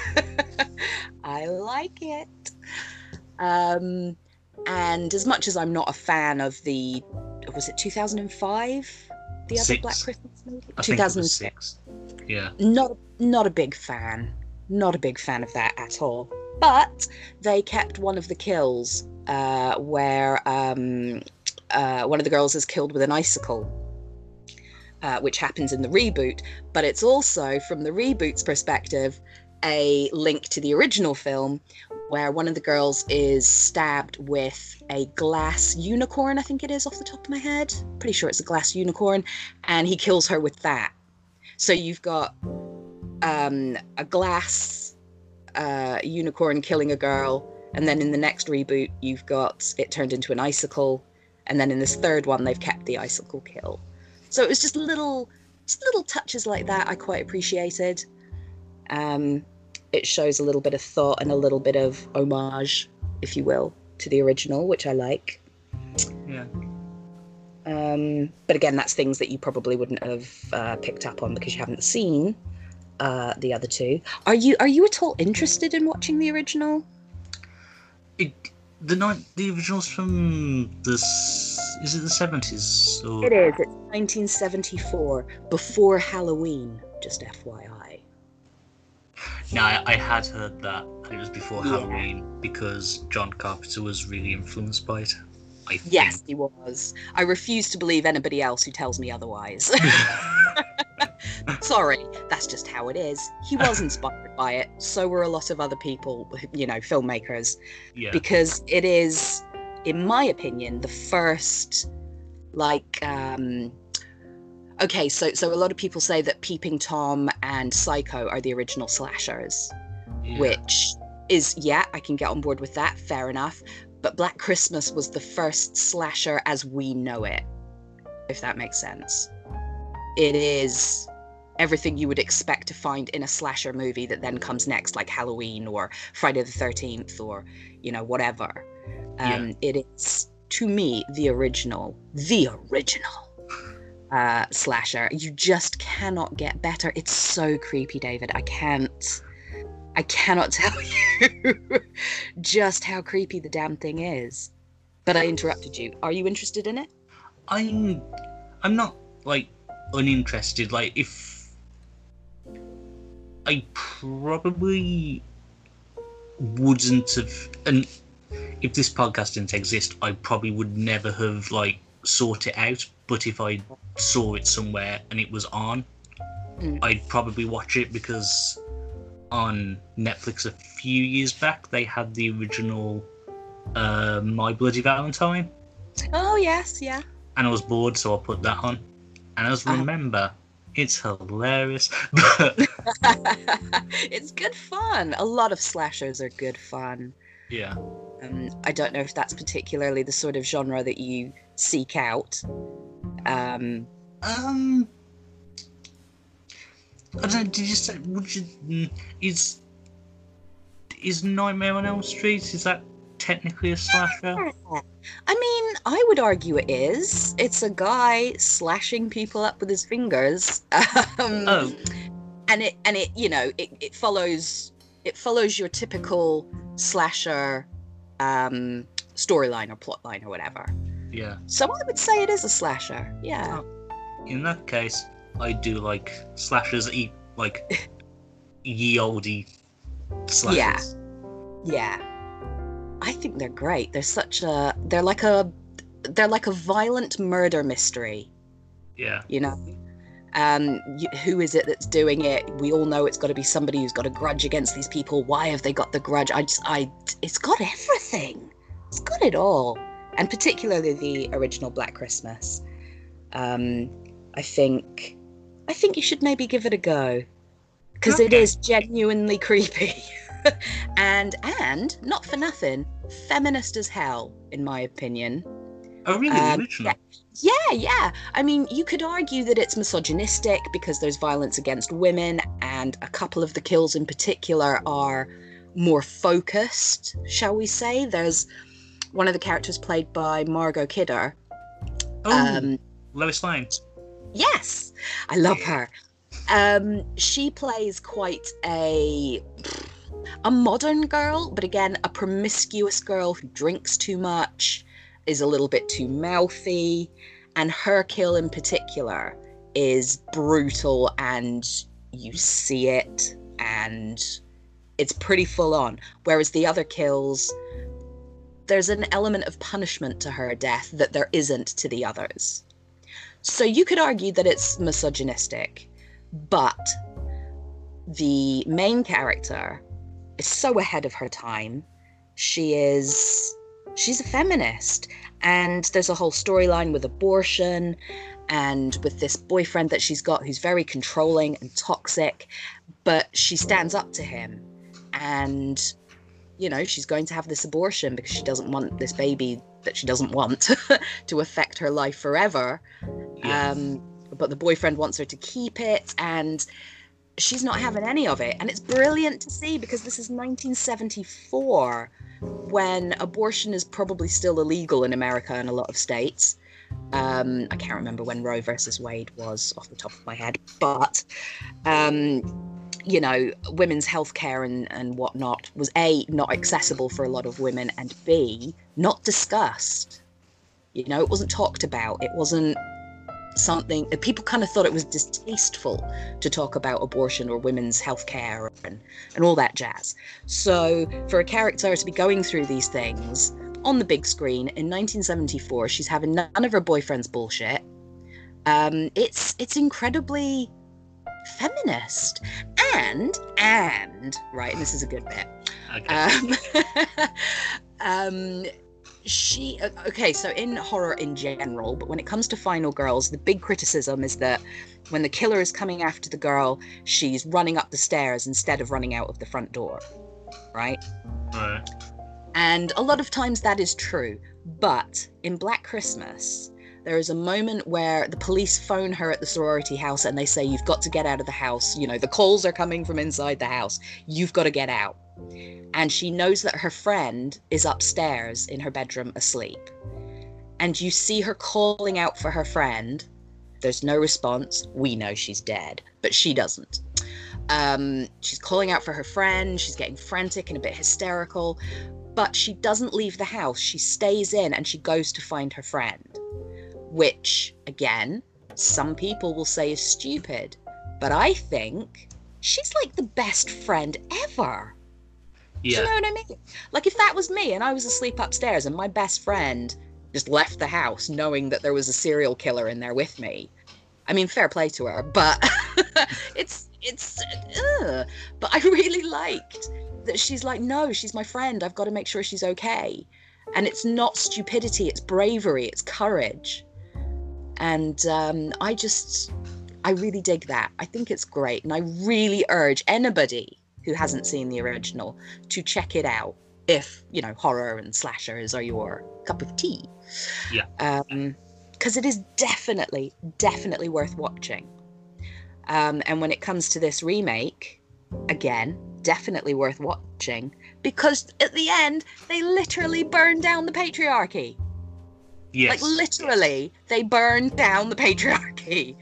I like it. And as much as I'm not a fan of was it 2005? The other Black Christmas movie? 2006. Yeah. Not a big fan. Not a big fan of that at all. But they kept one of the kills where one of the girls is killed with an icicle, which happens in the reboot. But it's also, from the reboot's perspective, a link to the original film, where one of the girls is stabbed with a glass unicorn, I think it is, off the top of my head. Pretty sure it's a glass unicorn, and he kills her with that. So you've got a glass unicorn killing a girl, and then in the next reboot you've got it turned into an icicle, and then in this third one they've kept the icicle kill. So it was just little touches like that I quite appreciated. It shows a little bit of thought and a little bit of homage, if you will, to the original, which I like. Yeah. But again, that's things that you probably wouldn't have picked up on because you haven't seen the other two. Are you at all interested in watching the original? The original's from is it the 70s? Or? It is. It's 1974, before Halloween. Just FYI. No, I had heard that it was before Halloween because John Carpenter was really influenced by it. I think. Yes, he was. I refuse to believe anybody else who tells me otherwise. Sorry, that's just how it is. He was inspired by it. So were a lot of other people, filmmakers. Yeah. Because it is, in my opinion, the first, okay, so a lot of people say that Peeping Tom and Psycho are the original slashers, which is, I can get on board with that, fair enough. But Black Christmas was the first slasher as we know it, if that makes sense. It is everything you would expect to find in a slasher movie that then comes next, like Halloween or Friday the 13th or, whatever. It is, to me, the original slasher. You just cannot get better. It's so creepy, David. I cannot tell you just how creepy the damn thing is. But I interrupted you. Are you interested in it? I'm not uninterested. If I probably wouldn't have, and if this podcast didn't exist, I probably would never have sought it out. But if I saw it somewhere and it was on, I'd probably watch it because on Netflix a few years back they had the original My Bloody Valentine. Oh yes, yeah. And I was bored, so I put that on. And I remember, it's hilarious. It's good fun. A lot of slashers are good fun. Yeah. I don't know if that's particularly the sort of genre that you seek out. I don't know, did you say, is Nightmare on Elm Street, is that technically a slasher? I mean, I would argue it is. It's a guy slashing people up with his fingers. And it follows your typical slasher storyline or plotline or whatever. Yeah. So I would say it is a slasher. Yeah. In that case, I do like slashers, ye olde slashers. Yeah. I think they're great. They're like a violent murder mystery. Yeah. Who is it that's doing it? We all know it's got to be somebody who's got a grudge against these people. Why have they got the grudge? It's got everything. It's got it all. And particularly the original Black Christmas. I think you should maybe give it a go. Because it is genuinely creepy. and not for nothing, feminist as hell, in my opinion. Oh, really? The original? Yeah. I mean, you could argue that it's misogynistic because there's violence against women, and a couple of the kills in particular are more focused, shall we say. There's one of the characters played by Margot Kidder. Oh, Lois Lane. Yes, I love her. She plays quite a modern girl, but again, a promiscuous girl who drinks too much, is a little bit too mouthy, and her kill in particular is brutal, and you see it, and It's pretty full on. Whereas the other kills, there's an element of punishment to her death that there isn't to the others. So you could argue that it's misogynistic, but the main character is so ahead of her time. She's a feminist, and there's a whole storyline with abortion and with this boyfriend that she's got who's very controlling and toxic, but she stands up to him, and you know, she's going to have this abortion because she doesn't want this baby that she doesn't want to affect her life forever. Yeah. But the boyfriend wants her to keep it, and she's not having any of it. And it's brilliant to see, because this is 1974, when abortion is probably still illegal in America in a lot of states. I can't remember when Roe versus Wade was off the top of my head, but you know, women's healthcare and whatnot was A, not accessible for a lot of women, and B, not discussed. You know, it wasn't talked about. It wasn't something, people kind of thought it was distasteful to talk about abortion or women's healthcare and all that jazz. So for a character to be going through these things on the big screen in 1974, she's having none of her boyfriend's bullshit. It's incredibly feminist, and right, and this is a good bit. Okay. So in horror in general, but when it comes to Final Girls, the big criticism is that when the killer is coming after the girl, she's running up the stairs instead of running out of the front door, right? Right. And a lot of times that is true, but in Black Christmas, there is a moment where the police phone her at the sorority house and they say, you've got to get out of the house. You know, the calls are coming from inside the house. You've got to get out. And she knows that her friend is upstairs in her bedroom asleep. And you see her calling out for her friend. There's no response. We know she's dead, but she doesn't. She's calling out for her friend. She's getting frantic and a bit hysterical, but she doesn't leave the house. She stays in and she goes to find her friend. Which, again, some people will say is stupid, but I think she's like the best friend ever. Yeah. Do you know what I mean? Like, if that was me and I was asleep upstairs and my best friend just left the house knowing that there was a serial killer in there with me, I mean, fair play to her, but but I really liked that she's like, no, she's my friend. I've got to make sure she's okay. And it's not stupidity, it's bravery, it's courage. And I really dig that. I think it's great. And I really urge anybody who hasn't seen the original to check it out if, you know, horror and slashers are your cup of tea. Yeah. Because it is definitely worth watching. And when it comes to this remake, again, definitely worth watching. Because at the end, they literally burn down the patriarchy. Yes. Like, literally, they burned down the patriarchy.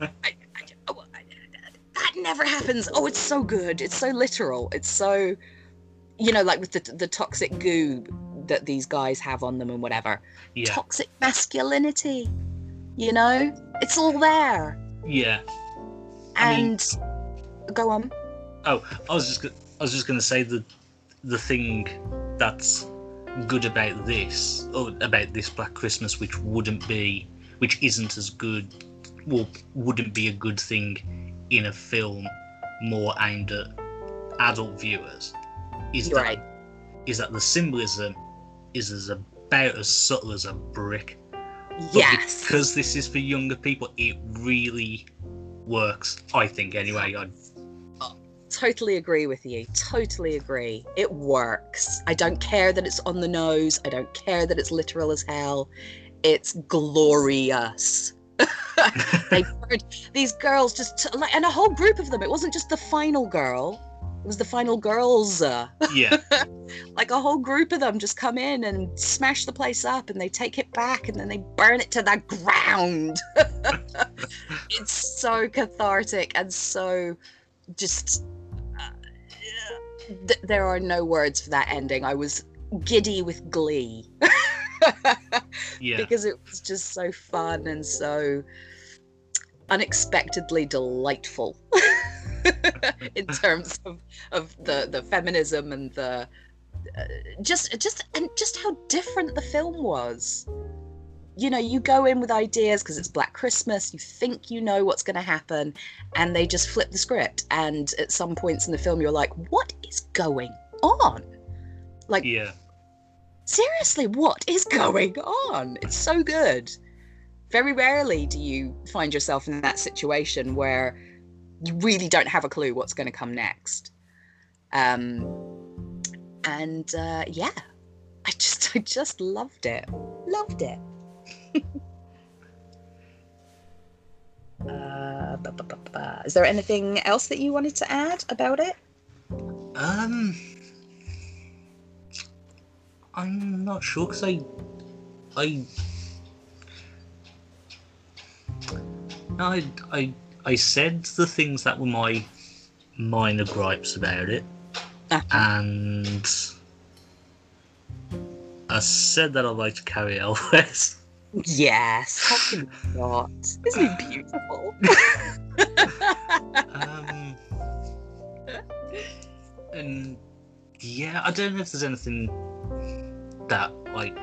That never happens. Oh, it's so good. It's so literal. It's so, you know, like with the toxic goo that these guys have on them and whatever. Yeah. Toxic masculinity, you know? It's all there. Yeah. And go on. Oh, I was just going to say the thing that's good about this, or about this Black Christmas, which isn't as good, well, wouldn't be a good thing in a film more aimed at adult viewers, is that the symbolism is about as subtle as a brick. Yes. But because this is for younger people, it really works, I think, anyway. Totally agree with you. Totally agree. It works. I don't care that it's on the nose. I don't care that it's literal as hell. It's glorious. They burned these girls and a whole group of them. It wasn't just the final girl. It was the final girls. Yeah. Like a whole group of them just come in and smash the place up, and they take it back and then they burn it to the ground. It's so cathartic and so just... there are no words for that ending. I was giddy with glee. Yeah. Because it was just so fun and so unexpectedly delightful. in terms of the feminism and the just how different the film was. You know, you go in with ideas because it's Black Christmas, you think you know what's going to happen, and they just flip the script. And at some points in the film, you're like, what is going on? Like, Yeah. seriously, what is going on? It's so good. Very rarely do you find yourself in that situation where you really don't have a clue what's going to come next. Yeah, I just loved it. Loved it. Is there anything else that you wanted to add about it? I'm not sure because I said the things that were my minor gripes about it, and I said that I'd like to carry Elwes. Yes, how can you not? Isn't he beautiful? And yeah, I don't know if there's anything that like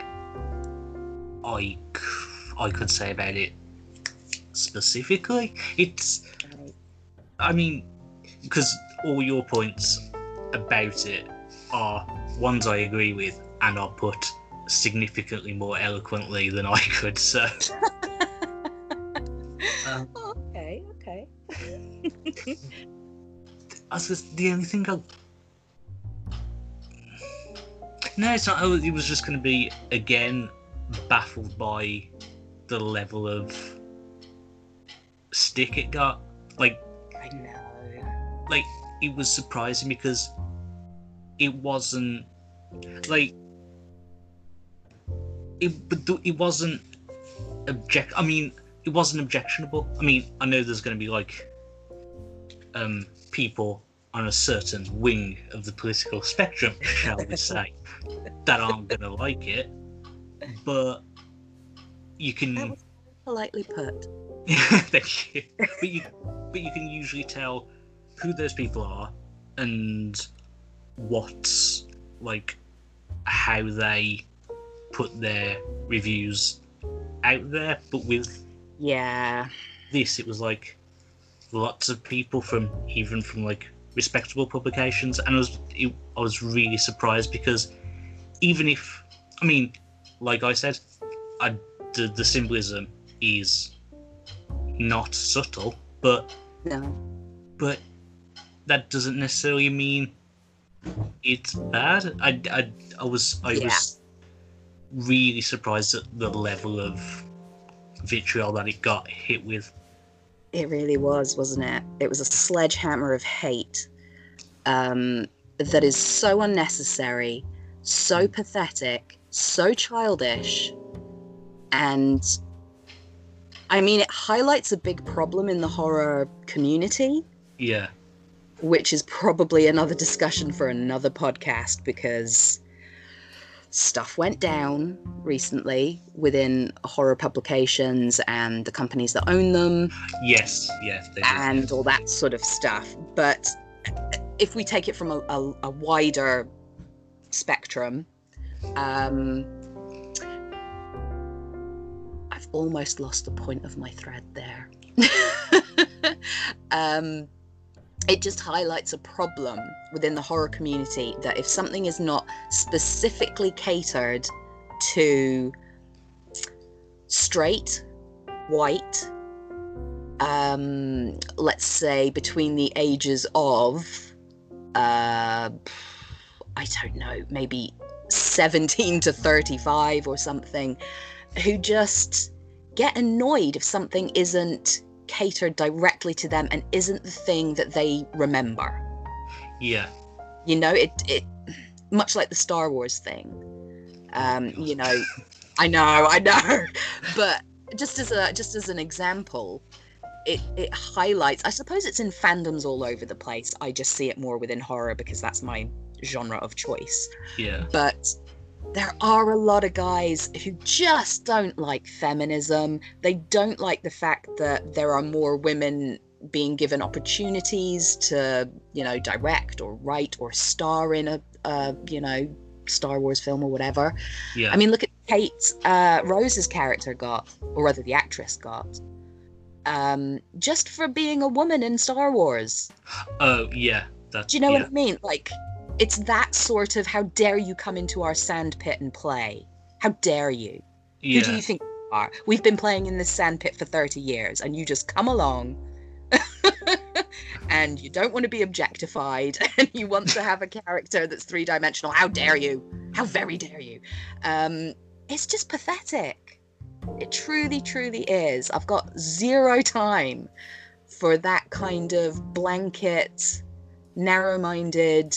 I could say about it specifically. It's, I mean, because all your points about it are ones I agree with and are put significantly more eloquently than I could, so okay. I was the only thing no, it's not. It was just going to be again baffled by the level of stick it got. Like, I know. Like, it was surprising because it wasn't like it wasn't I mean, it wasn't objectionable. I mean, I know there's going to be like people on a certain wing of the political spectrum, shall we say, that aren't going to like it, but you can. That was politely put. Thank you. But you can usually tell who those people are and what's like how they put their reviews out there. But with this, it was like lots of people from like respectable publications, and I was really surprised because even if, I mean, like I said, the symbolism is not subtle, but that doesn't necessarily mean it's bad. I was really surprised at the level of vitriol that it got hit with. It really was, wasn't it? It was a sledgehammer of hate that is so unnecessary, so pathetic, so childish, and I mean, it highlights a big problem in the horror community. Yeah. Which is probably another discussion for another podcast, because stuff went down recently within horror publications and the companies that own them. Yes, they did. And all that sort of stuff. But if we take it from a wider spectrum, I've almost lost the point of my thread there. It just highlights a problem within the horror community, that if something is not specifically catered to straight, white, let's say between the ages of, I don't know, maybe 17 to 35 or something, who just get annoyed if something isn't catered directly to them and isn't the thing that they remember. Yeah. You know, it much like the Star Wars thing. You know, I know, but just as an example, it highlights, I suppose it's in fandoms all over the place. I just see it more within horror because that's my genre of choice. Yeah. But there are a lot of guys who just don't like feminism. They don't like the fact that there are more women being given opportunities to, direct or write or star in a Star Wars film or whatever. Yeah. I mean, look at Kate Rose's character got, or rather the actress got, just for being a woman in Star Wars. Oh, yeah. Do you know what I mean? Like, it's that sort of, how dare you come into our sandpit and play? How dare you? Yeah. Who do you think you are? We've been playing in this sandpit for 30 years and you just come along and you don't want to be objectified and you want to have a character that's three-dimensional. How dare you? How very dare you? It's just pathetic. It truly, truly is. I've got zero time for that kind of blanket, narrow-minded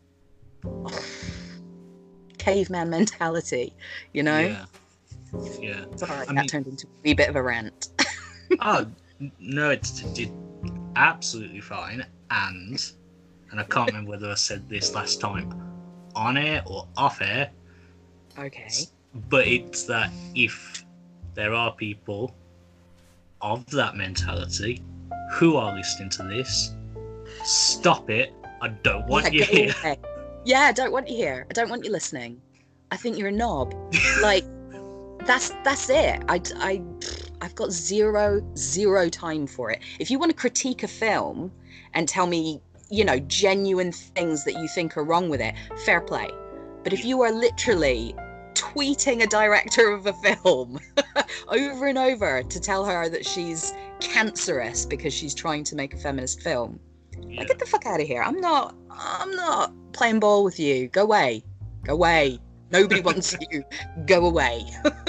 caveman mentality, Yeah. Sorry, that turned into a wee bit of a rant. Oh, no, it did absolutely fine. And I can't remember whether I said this last time on air or off air. Okay. But it's that if there are people of that mentality who are listening to this, stop it. I don't want you here. Yeah, I don't want you here. I don't want you listening. I think you're a knob. Like, that's it. I've got zero time for it. If you want to critique a film and tell me, genuine things that you think are wrong with it, fair play. But if you are literally tweeting a director of a film over and over to tell her that she's cancerous because she's trying to make a feminist film, like, get the fuck out of here. I'm not playing ball with you. Go away. Nobody wants you. Go away.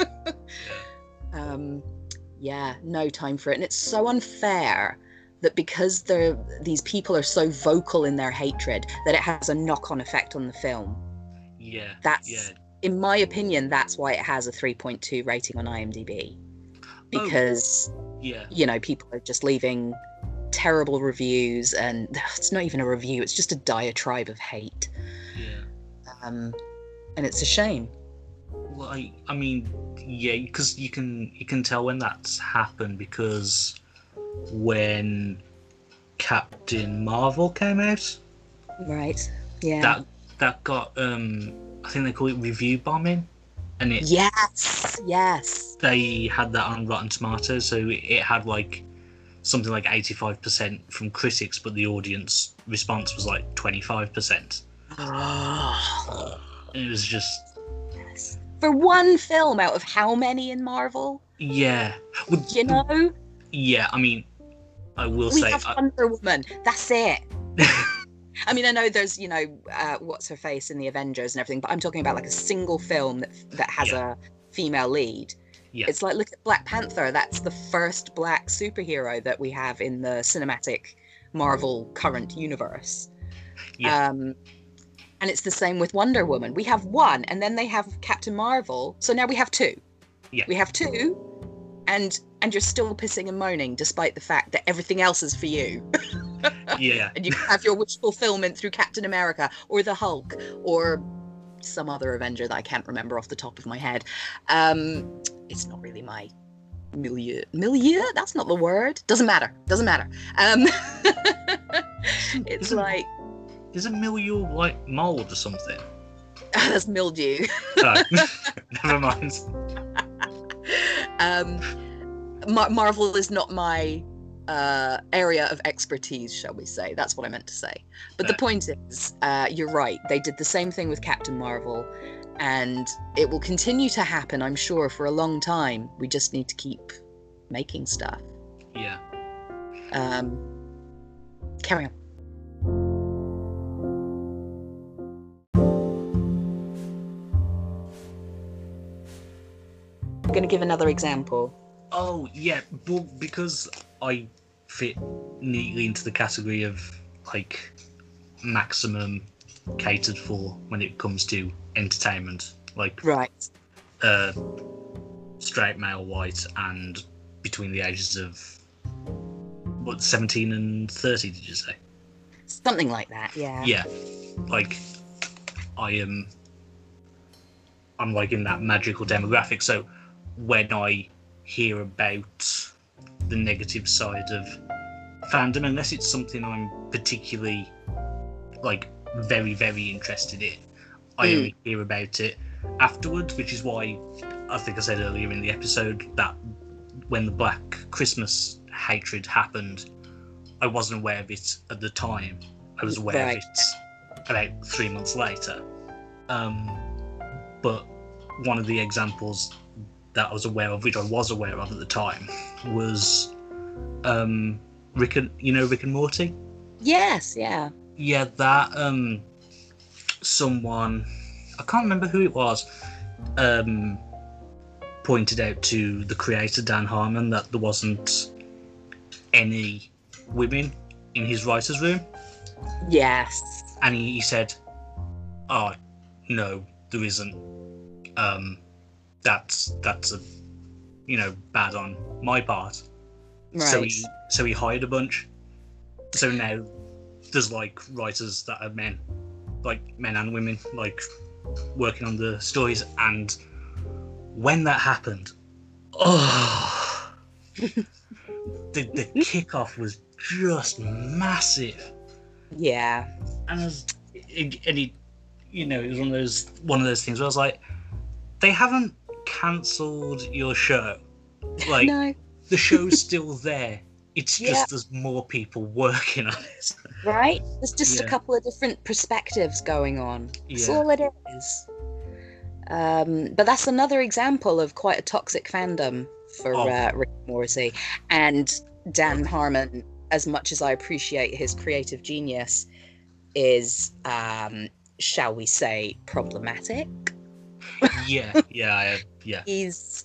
No time for it. And it's so unfair that because these people are so vocal in their hatred, that it has a knock-on effect on the film. Yeah. In my opinion, that's why it has a 3.2 rating on IMDb. Because, people are just leaving terrible reviews, and it's not even a review, it's just a diatribe of hate. And it's a shame. Well, I mean, because you can tell when that's happened, because when Captain Marvel came out, right? Yeah, that got I think they call it review bombing, and it yes they had that on Rotten Tomatoes, so it had like something like 85% from critics, but the audience response was like 25%. And it was just for one film out of how many in Marvel? Yeah. Well, yeah, I mean, I will say... We have Wonder Woman. That's it. I mean, I know there's, what's her face in the Avengers and everything, but I'm talking about like a single film that has a female lead. Yeah. It's like, look at Black Panther. That's the first black superhero that we have in the cinematic Marvel current universe. Yeah. And it's the same with Wonder Woman. We have one, and then they have Captain Marvel. So now we have two. Yeah. We have two, and you're still pissing and moaning despite the fact that everything else is for you. Yeah. And you have your wish fulfillment through Captain America or the Hulk or some other Avenger that I can't remember off the top of my head. It's not really my milieu. Milieu? That's not the word. Doesn't matter. It's like... Isn't milieu like mold or something? That's mildew. Oh, never mind. Marvel is not my area of expertise, shall we say. That's what I meant to say. But the point is, you're right. They did the same thing with Captain Marvel, and it will continue to happen, I'm sure, for a long time. We just need to keep making stuff. Yeah. Carry on. I'm going to give another example. Oh, yeah, well, because I fit neatly into the category of, like, maximum catered for when it comes to entertainment. Like, right. Straight male, white, and between the ages of, 17 and 30, did you say? Something like that, yeah. Yeah. Like, I'm like in that magical demographic, so when I hear about the negative side of fandom unless it's something I'm particularly like very, very interested in. I only hear about it afterwards, which is why I think I said earlier in the episode that when the Black Christmas hatred happened, I wasn't aware of it at the time. I was aware of it about 3 months later. But one of the examples that I was aware of, which I was aware of at the time, was Rick and Morty? Yes, yeah. Yeah, that someone, I can't remember who it was, pointed out to the creator Dan Harmon that there wasn't any women in his writer's room. Yes. And he said, "Oh, no, there isn't. That's a, bad on my part." Right. So he hired a bunch. So now there's like writers that are men and women, like working on the stories. And when that happened, the kickoff was just massive. Yeah. And it was one of those things where I was like, they haven't cancelled your show. Like, No. The show's still there. It's just there's more people working on it. Right? There's just a couple of different perspectives going on. That's all it is. But that's another example of quite a toxic fandom for Rick and Morty. And Dan Harmon, as much as I appreciate his creative genius, is, shall we say, problematic. Yeah. He's,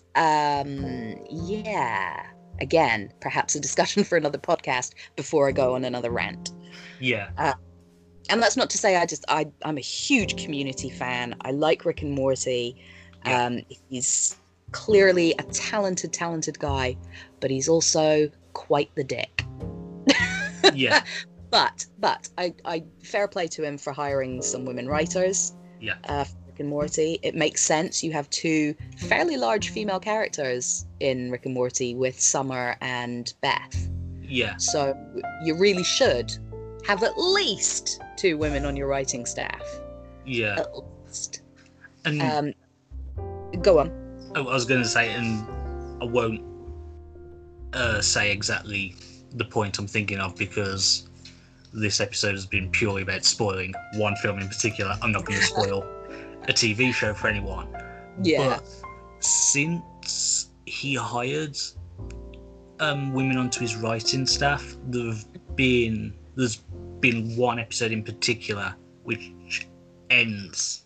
again, perhaps a discussion for another podcast before I go on another rant. Yeah. And that's not to say I'm a huge Community fan. I like Rick and Morty. Yeah. He's clearly a talented guy, but he's also quite the dick. Yeah. But I fair play to him for hiring some women writers. Yeah. For Rick and Morty. It makes sense. You have two fairly large female characters in Rick and Morty with Summer and Beth. Yeah. So you really should have at least two women on your writing staff. Yeah. At least. And go on. I was going to say, and I won't say exactly the point I'm thinking of because this episode has been purely about spoiling one film in particular. I'm not going to spoil a TV show for anyone. Yeah. But since he hired women onto his writing staff, there's been one episode in particular which ends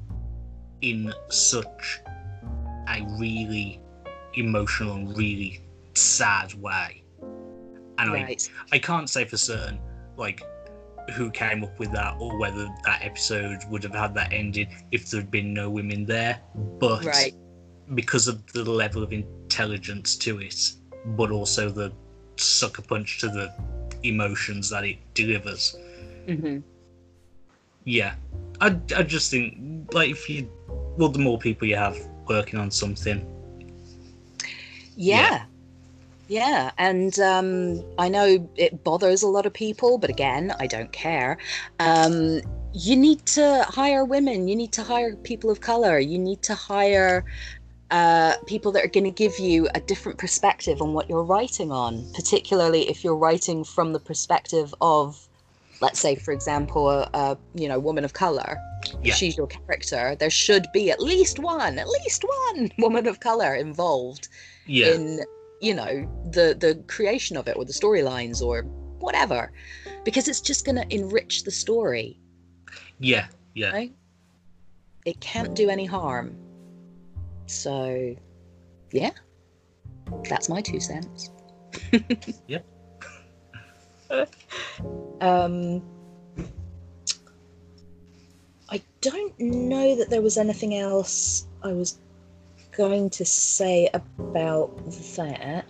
in such a really emotional and really sad way. And Right. I can't say for certain like who came up with that or whether that episode would have had that ending if there had been no women there, but Right. because of the level of intelligence to it, but also the sucker punch to the emotions that it delivers. Mm-hmm. Yeah, I just think like the more people you have working on something. Yeah. And I know it bothers a lot of people, but again, I don't care. You need to hire women. You need to hire people of color. You need to hire people that are going to give you a different perspective on what you're writing on, particularly if you're writing from the perspective of, let's say, for example, a woman of color. Yeah. If she's your character, there should be at least one woman of color involved in the creation of it or the storylines or whatever, because it's just going to enrich the story. Yeah. Right? It can't do any harm. So, yeah, that's my 2 cents. Yep. I don't know that there was anything else I was going to say about that.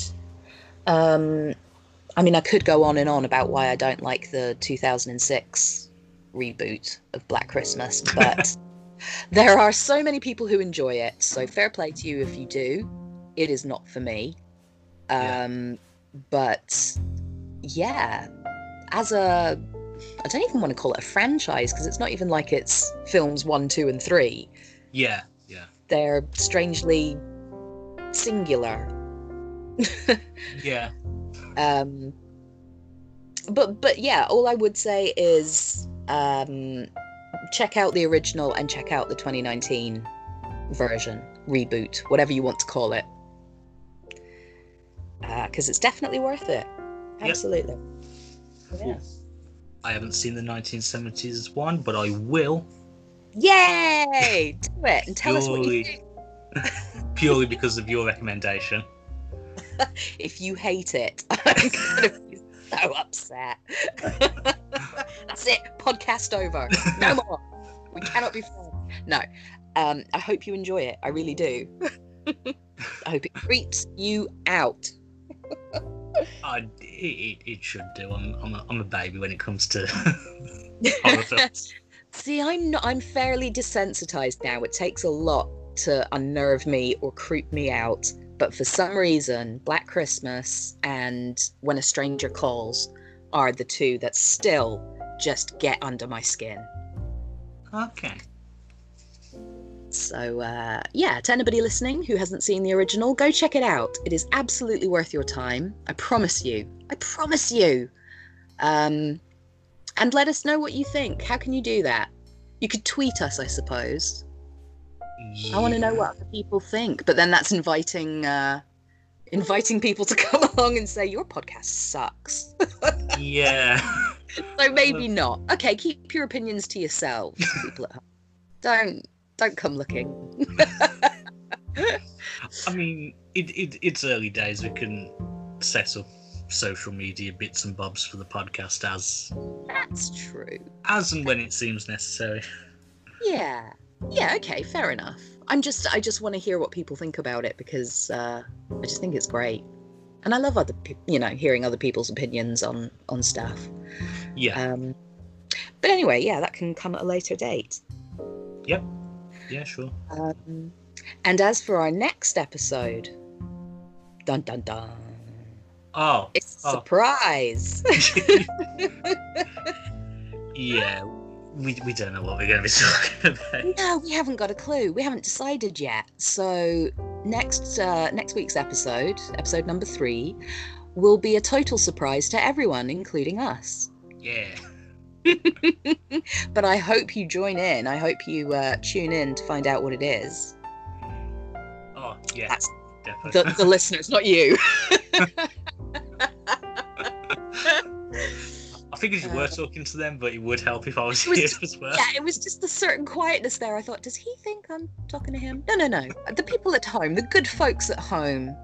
I mean, I could go on and on about why I don't like the 2006 reboot of Black Christmas, but there are so many people who enjoy it, so fair play to you if you do. It is not for me. But yeah, as a, I don't even want to call it a franchise because it's not even like it's films 1, 2, and 3. Yeah. They're strangely singular. Yeah. But yeah, all I would say is check out the original and check out the 2019 version, reboot, whatever you want to call it, because it's definitely worth it. Absolutely. Yep. Yeah. I haven't seen the 1970s one, but I will. Yay! Do it and tell us what you think. Purely because of your recommendation. If you hate it, I'm gonna be so upset. That's it. Podcast over. No more. We cannot be friends. No. I hope you enjoy it. I really do. I hope it creeps you out. It should do. I'm a baby when it comes to horror films. See, I'm fairly desensitized now. It takes a lot to unnerve me or creep me out. But for some reason, Black Christmas and When a Stranger Calls are the two that still just get under my skin. Okay. So, yeah, to anybody listening who hasn't seen the original, go check it out. It is absolutely worth your time. I promise you. I promise you. And let us know what you think. How can you do that? You could tweet us, I suppose. Yeah. I want to know what other people think. But then that's inviting people to come along and say, your podcast sucks. Yeah. So maybe not. Okay, keep your opinions to yourselves, people at home. Don't come looking. I mean, it's early days. We can set up social media bits and bobs for the podcast That's true. as and when it seems necessary. Yeah, okay, fair enough. I just want to hear what people think about it because I just think it's great. And I love hearing other people's opinions on stuff. Yeah. But anyway, yeah, that can come at a later date. Yep. Yeah, sure. And as for our next episode, dun dun dun. Oh. It's a surprise. Yeah. We don't know what we're going to be talking about. No, we haven't got a clue. We haven't decided yet. So next week's episode number 3, will be a total surprise to everyone, including us. Yeah. But I hope you join in. I hope you tune in to find out what it is. Oh, yeah. That's definitely. the listeners, not you. I figured you were talking to them, but it would help if I was here as well. Yeah, it was just a certain quietness there. I thought, does he think I'm talking to him? No. The people at home, the good folks at home.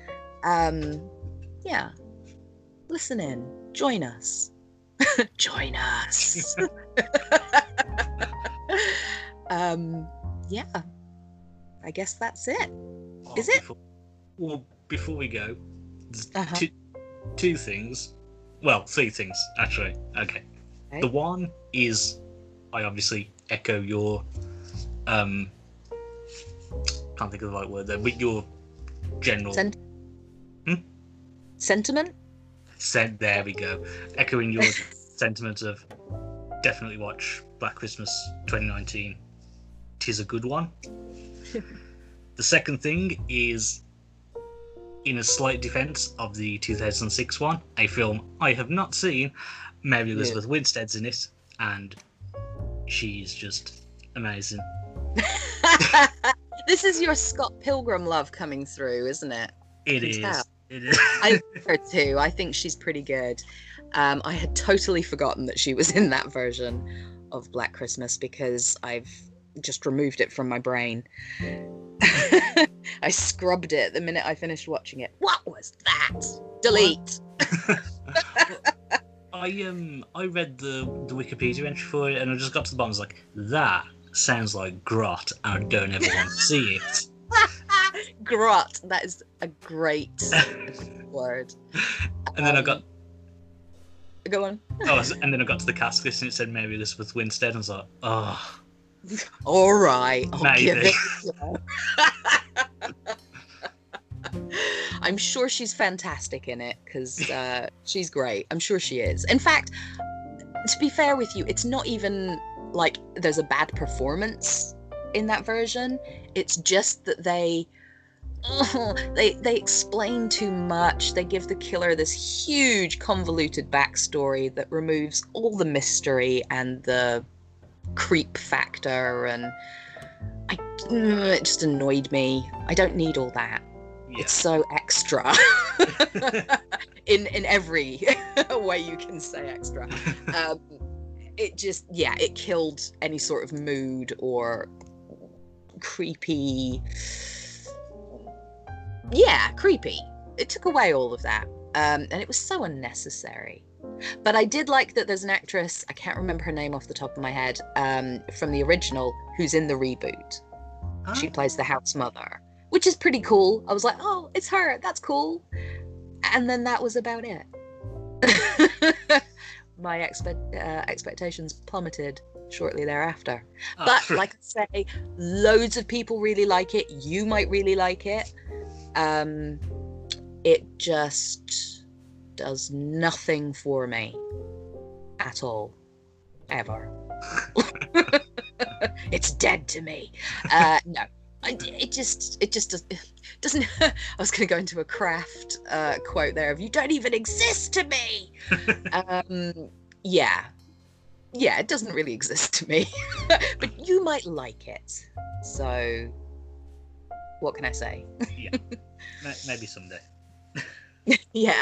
Yeah. Listen in. Join us. Join us. Yeah. I guess that's it. Is it? Before we go, two things. Well, 3 things, actually. Okay. The one is, I obviously echo your, can't think of the right word there, but your general... Sentiment? There we go. Echoing your sentiment of definitely watch Black Christmas 2019. 'Tis a good one. The second thing is, in a slight defense of the 2006 one, a film I have not seen, Mary Elizabeth Winstead's in it, and she's just amazing. This is your Scott Pilgrim love coming through, isn't it? It is. I love her too. I think she's pretty good. I had totally forgotten that she was in that version of Black Christmas because I've just removed it from my brain. I scrubbed it the minute I finished watching it. What was that? Delete. I read the Wikipedia entry for it, and I just got to the bottom. I was like, that sounds like grot, and I don't ever want to see it. Grot. That is a great word. And then I got. Go on. And then I got to the cast list, and it said Mary Elizabeth Winstead, and I was like, oh. All right, I'll Maybe. give it. I'm sure she's fantastic in it, because she's great. I'm sure she is. In fact, to be fair with you, it's not even like there's a bad performance in that version. It's just that they explain too much. They give the killer this huge convoluted backstory that removes all the mystery and the creep factor, and it just annoyed me. I don't need all that. Yeah. It's so extra in every way you can say extra. It killed any sort of mood or creepy. Yeah, creepy. It took away all of that. And it was so unnecessary. But I did like that there's an actress, I can't remember her name off the top of my head, from the original, who's in the reboot. Huh? She plays the house mother, which is pretty cool. I was like, oh, it's her. That's cool. And then that was about it. My expectations plummeted shortly thereafter. But like I say, loads of people really like it. You might really like it. It just does nothing for me at all, ever. It's dead to me. No, it just doesn't. I was going to go into a Craft quote there of "You don't even exist to me." Yeah, it doesn't really exist to me, but you might like it. So, what can I say? Yeah, maybe someday. Yeah.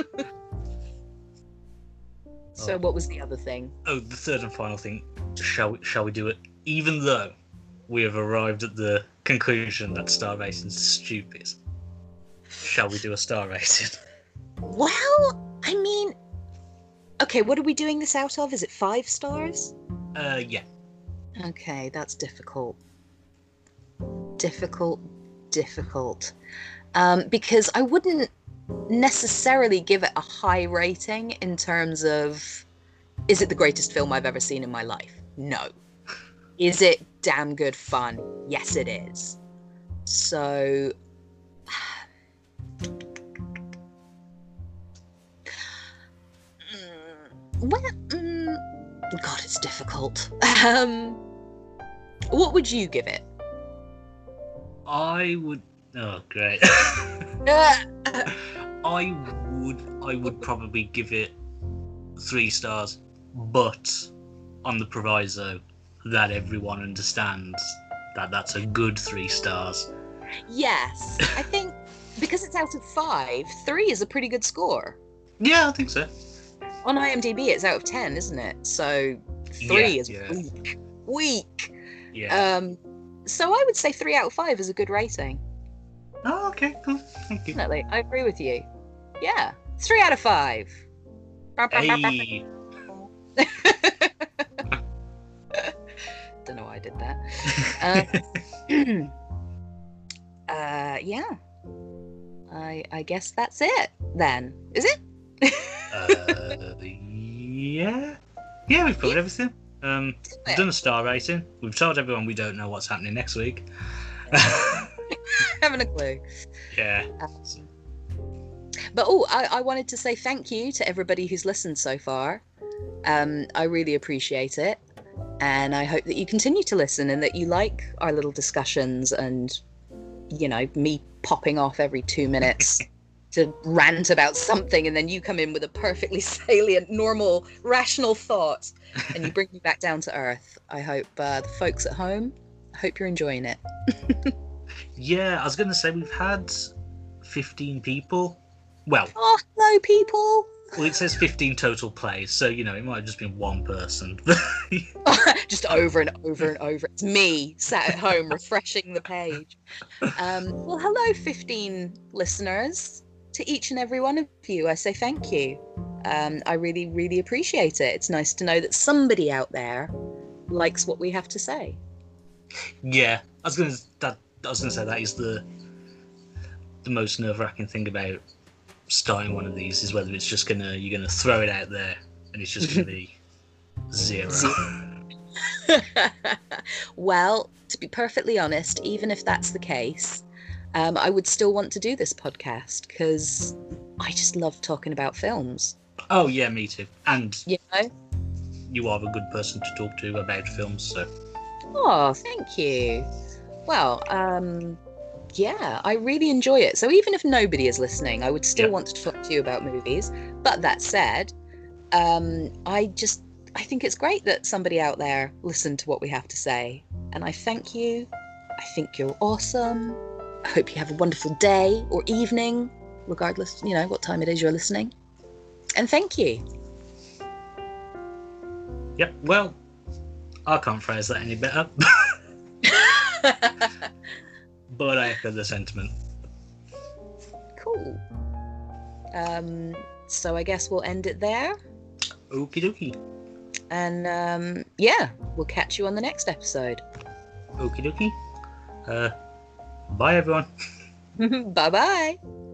So what was the other thing? Oh, the third and final thing. Shall we do it? Even though we have arrived at the conclusion that star rating is stupid, shall we do a star rating? Well, I mean, okay, what are we doing this out of? Is it 5 stars? Yeah. Okay, that's difficult. Difficult. Because I wouldn't necessarily give it a high rating in terms of, is it the greatest film I've ever seen in my life? No. Is it damn good fun? Yes, it is. So, God, it's difficult. What would you give it? I would. Oh, great. I would probably give it 3 stars, but on the proviso that everyone understands that that's a good 3 stars. Yes, I think because it's out of 5, 3 is a pretty good score. Yeah, I think so. On IMDb, it's out of 10, isn't it? So 3 is weak. Yeah. So I would say 3 out of 5 is a good rating. Oh, okay, cool. Thank you. Definitely, I agree with you. Yeah, 3 out of 5. Hey. Don't know why I did that. Yeah. I guess that's it then. Is it? Yeah. Yeah, we've covered everything. We've done a star rating. We've told everyone we don't know what's happening next week. Haven't a clue. Yeah. But I wanted to say thank you to everybody who's listened so far. I really appreciate it. And I hope that you continue to listen and that you like our little discussions and, you know, me popping off every 2 minutes to rant about something, and then you come in with a perfectly salient, normal, rational thought and you bring me back down to earth. I hope the folks at home, I hope you're enjoying it. Yeah, I was going to say we've had 15 people. Well, oh, hello, people. Well, it says 15 total plays, so, you know, it might have just been one person. Just over and over and over. It's me sat at home refreshing the page. Well, hello, 15 listeners. To each and every one of you, I say thank you. I really, really appreciate it. It's nice to know that somebody out there likes what we have to say. Yeah, I was going to say that is the most nerve-wracking thing about starting one of these, is whether it's just you're gonna throw it out there and it's just gonna be zero. Well, to be perfectly honest, even if that's the case, I would still want to do this podcast because I just love talking about films. Oh yeah, me too. And you know, you are a good person to talk to about films, so. Oh, thank you. Well, yeah, I really enjoy it. So even if nobody is listening, I would still want to talk to you about movies. But that said, I think it's great that somebody out there listened to what we have to say. And I thank you. I think you're awesome. I hope you have a wonderful day or evening, regardless, what time it is you're listening. And thank you. Yep, well, I can't phrase that any better. But I echo the sentiment. Cool. So I guess we'll end it there. Okie dokie. And yeah, we'll catch you on the next episode. Okie dokie. Bye everyone. Bye bye.